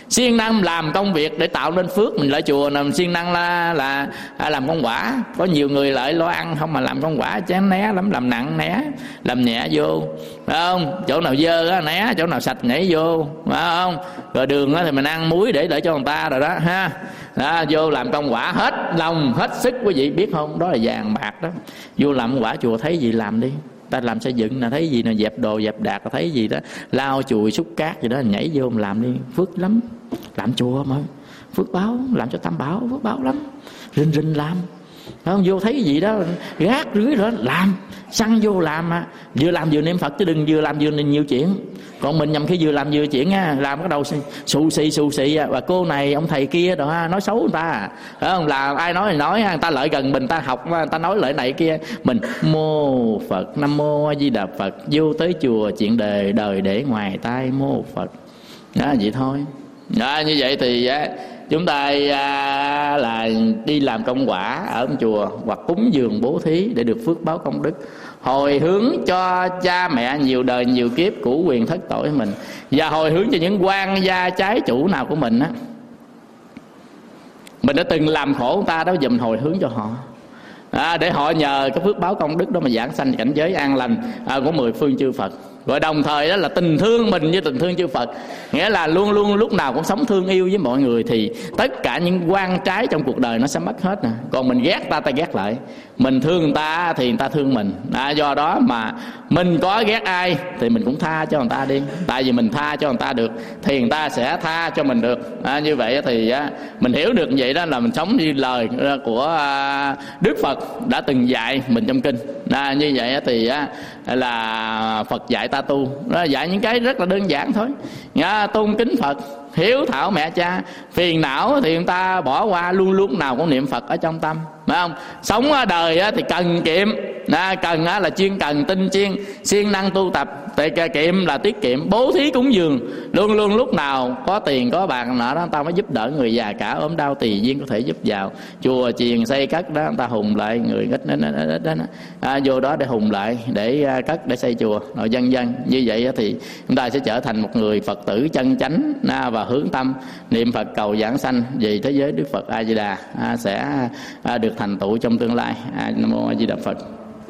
[SPEAKER 2] siêng năng làm công việc để tạo nên phước. Mình lại chùa nằm siêng năng là làm công quả. Có nhiều người lại lo ăn không mà làm công quả chán né lắm, làm nặng né, làm nhẹ vô, phải không? Chỗ nào dơ á né, chỗ nào sạch nhảy vô, phải không? Rồi đường á thì mình ăn muối để cho người ta rồi đó ha. Đó, vô làm công quả hết lòng hết sức, quý vị biết không? Đó là vàng bạc đó. Vô làm công quả chùa thấy gì làm đi. Ta làm xây dựng là thấy gì nè, dẹp đồ dẹp đạc là thấy gì đó, lau chùi xúc cát gì đó, nhảy vô mà làm đi, phước lắm. Làm chùa mà phước báo, làm cho tam bảo phước báo lắm. Rình rình làm, không vô thấy gì đó gác rưới rồi làm, xăng vô làm mà vừa làm vừa niệm Phật, chứ đừng vừa làm vừa nhiều chuyện. Còn mình nhầm khi vừa làm vừa chuyện á, làm cái đầu xù xì và cô này ông thầy kia đó nói xấu người ta, phải không? Là ai nói thì nói, người ta lợi gần mình, ta học người ta nói lợi này kia, mình mô Phật, Nam Mô A Di Đà Phật, vô tới chùa chuyện đời để ngoài tai mô Phật đó, vậy thôi đó. Như vậy thì chúng ta là đi làm công quả ở chùa hoặc cúng dường bố thí để được phước báo công đức, hồi hướng cho cha mẹ nhiều đời nhiều kiếp cửu quyền thất tội mình, và hồi hướng cho những quan gia trái chủ nào của mình á, mình đã từng làm khổ người ta đó, giờ mình hồi hướng cho họ để họ nhờ cái phước báo công đức đó mà giảng sanh cảnh giới an lành của mười phương chư Phật. Rồi đồng thời đó là tình thương mình như tình thương chư Phật, nghĩa là luôn luôn lúc nào cũng sống thương yêu với mọi người, thì tất cả những quan trái trong cuộc đời nó sẽ mất hết nè. Còn mình ghét ta ghét lại, mình thương người ta thì người ta thương mình. Do đó mà mình có ghét ai thì mình cũng tha cho người ta đi, tại vì mình tha cho người ta được thì người ta sẽ tha cho mình được. Như vậy thì mình hiểu được như vậy đó là mình sống như lời của Đức Phật đã từng dạy mình trong kinh. Như vậy thì là Phật dạy ta tu, dạy những cái rất là đơn giản thôi. Tôn kính Phật, hiếu thảo mẹ cha, phiền não thì người ta bỏ qua, luôn lúc nào cũng niệm Phật ở trong tâm, phải không? Sống ở đời thì cần kiệm, cần là chuyên cần tinh chuyên, siêng năng tu tập, kiệm là tiết kiệm, bố thí cúng dường, luôn luôn lúc nào có tiền có bạc nọ đó, ta mới giúp đỡ người già cả ốm đau tùy duyên có thể giúp vào. Chùa chiền xây cất đó, người ta hùng lại người ít vô đó để hùng lại, để cất để xây chùa rồi dân dân. Như vậy thì chúng ta sẽ trở thành một người Phật tử chân chánh và hướng tâm niệm Phật cầu giảng sanh vì thế giới Đức Phật A Di Đà sẽ được thành tựu trong tương lai. Nam Mô A Di Đà Phật.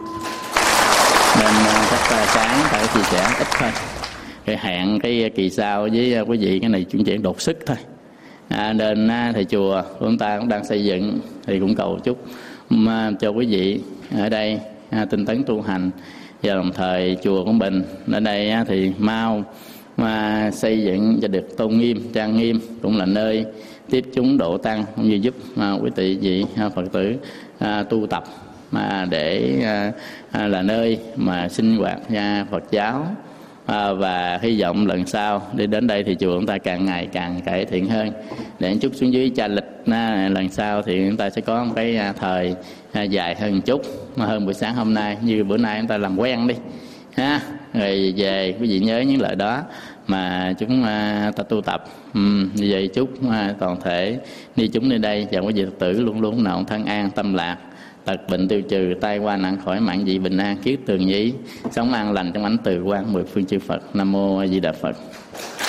[SPEAKER 2] Nên chắc sáng phải chia sẻ ít thôi, cái hẹn cái kỳ sau với quý vị, cái này chuyện đột sức thôi. Nên thầy chùa của chúng ta cũng đang xây dựng, thì cũng cầu chúc cho quý vị ở đây tinh tấn tu hành, và đồng thời chùa của mình ở đây thì mau mà xây dựng cho được tôn nghiêm trang nghiêm, cũng là nơi tiếp chúng độ tăng, cũng như giúp quý vị Phật tử tu tập để là nơi mà sinh hoạt Phật giáo. Và hy vọng lần sau đi đến đây thì chùa chúng ta càng ngày càng cải thiện hơn, để chút xuống dưới cha lịch lần sau thì chúng ta sẽ có một cái thời dài hơn một chút, hơn buổi sáng hôm nay. Như bữa nay chúng ta làm quen đi ha, rồi về quý vị nhớ những lời đó mà chúng ta tu tập. Như vậy chúc toàn thể đi chúng nơi đây và quý vị Phật tử luôn luôn nào thân an tâm lạc, tật bệnh tiêu trừ, tai qua nạn khỏi, mạng dị bình an, kiết tường nhí, sống an lành trong ánh từ quang mười phương chư Phật. Nam Mô A Di Đà Phật.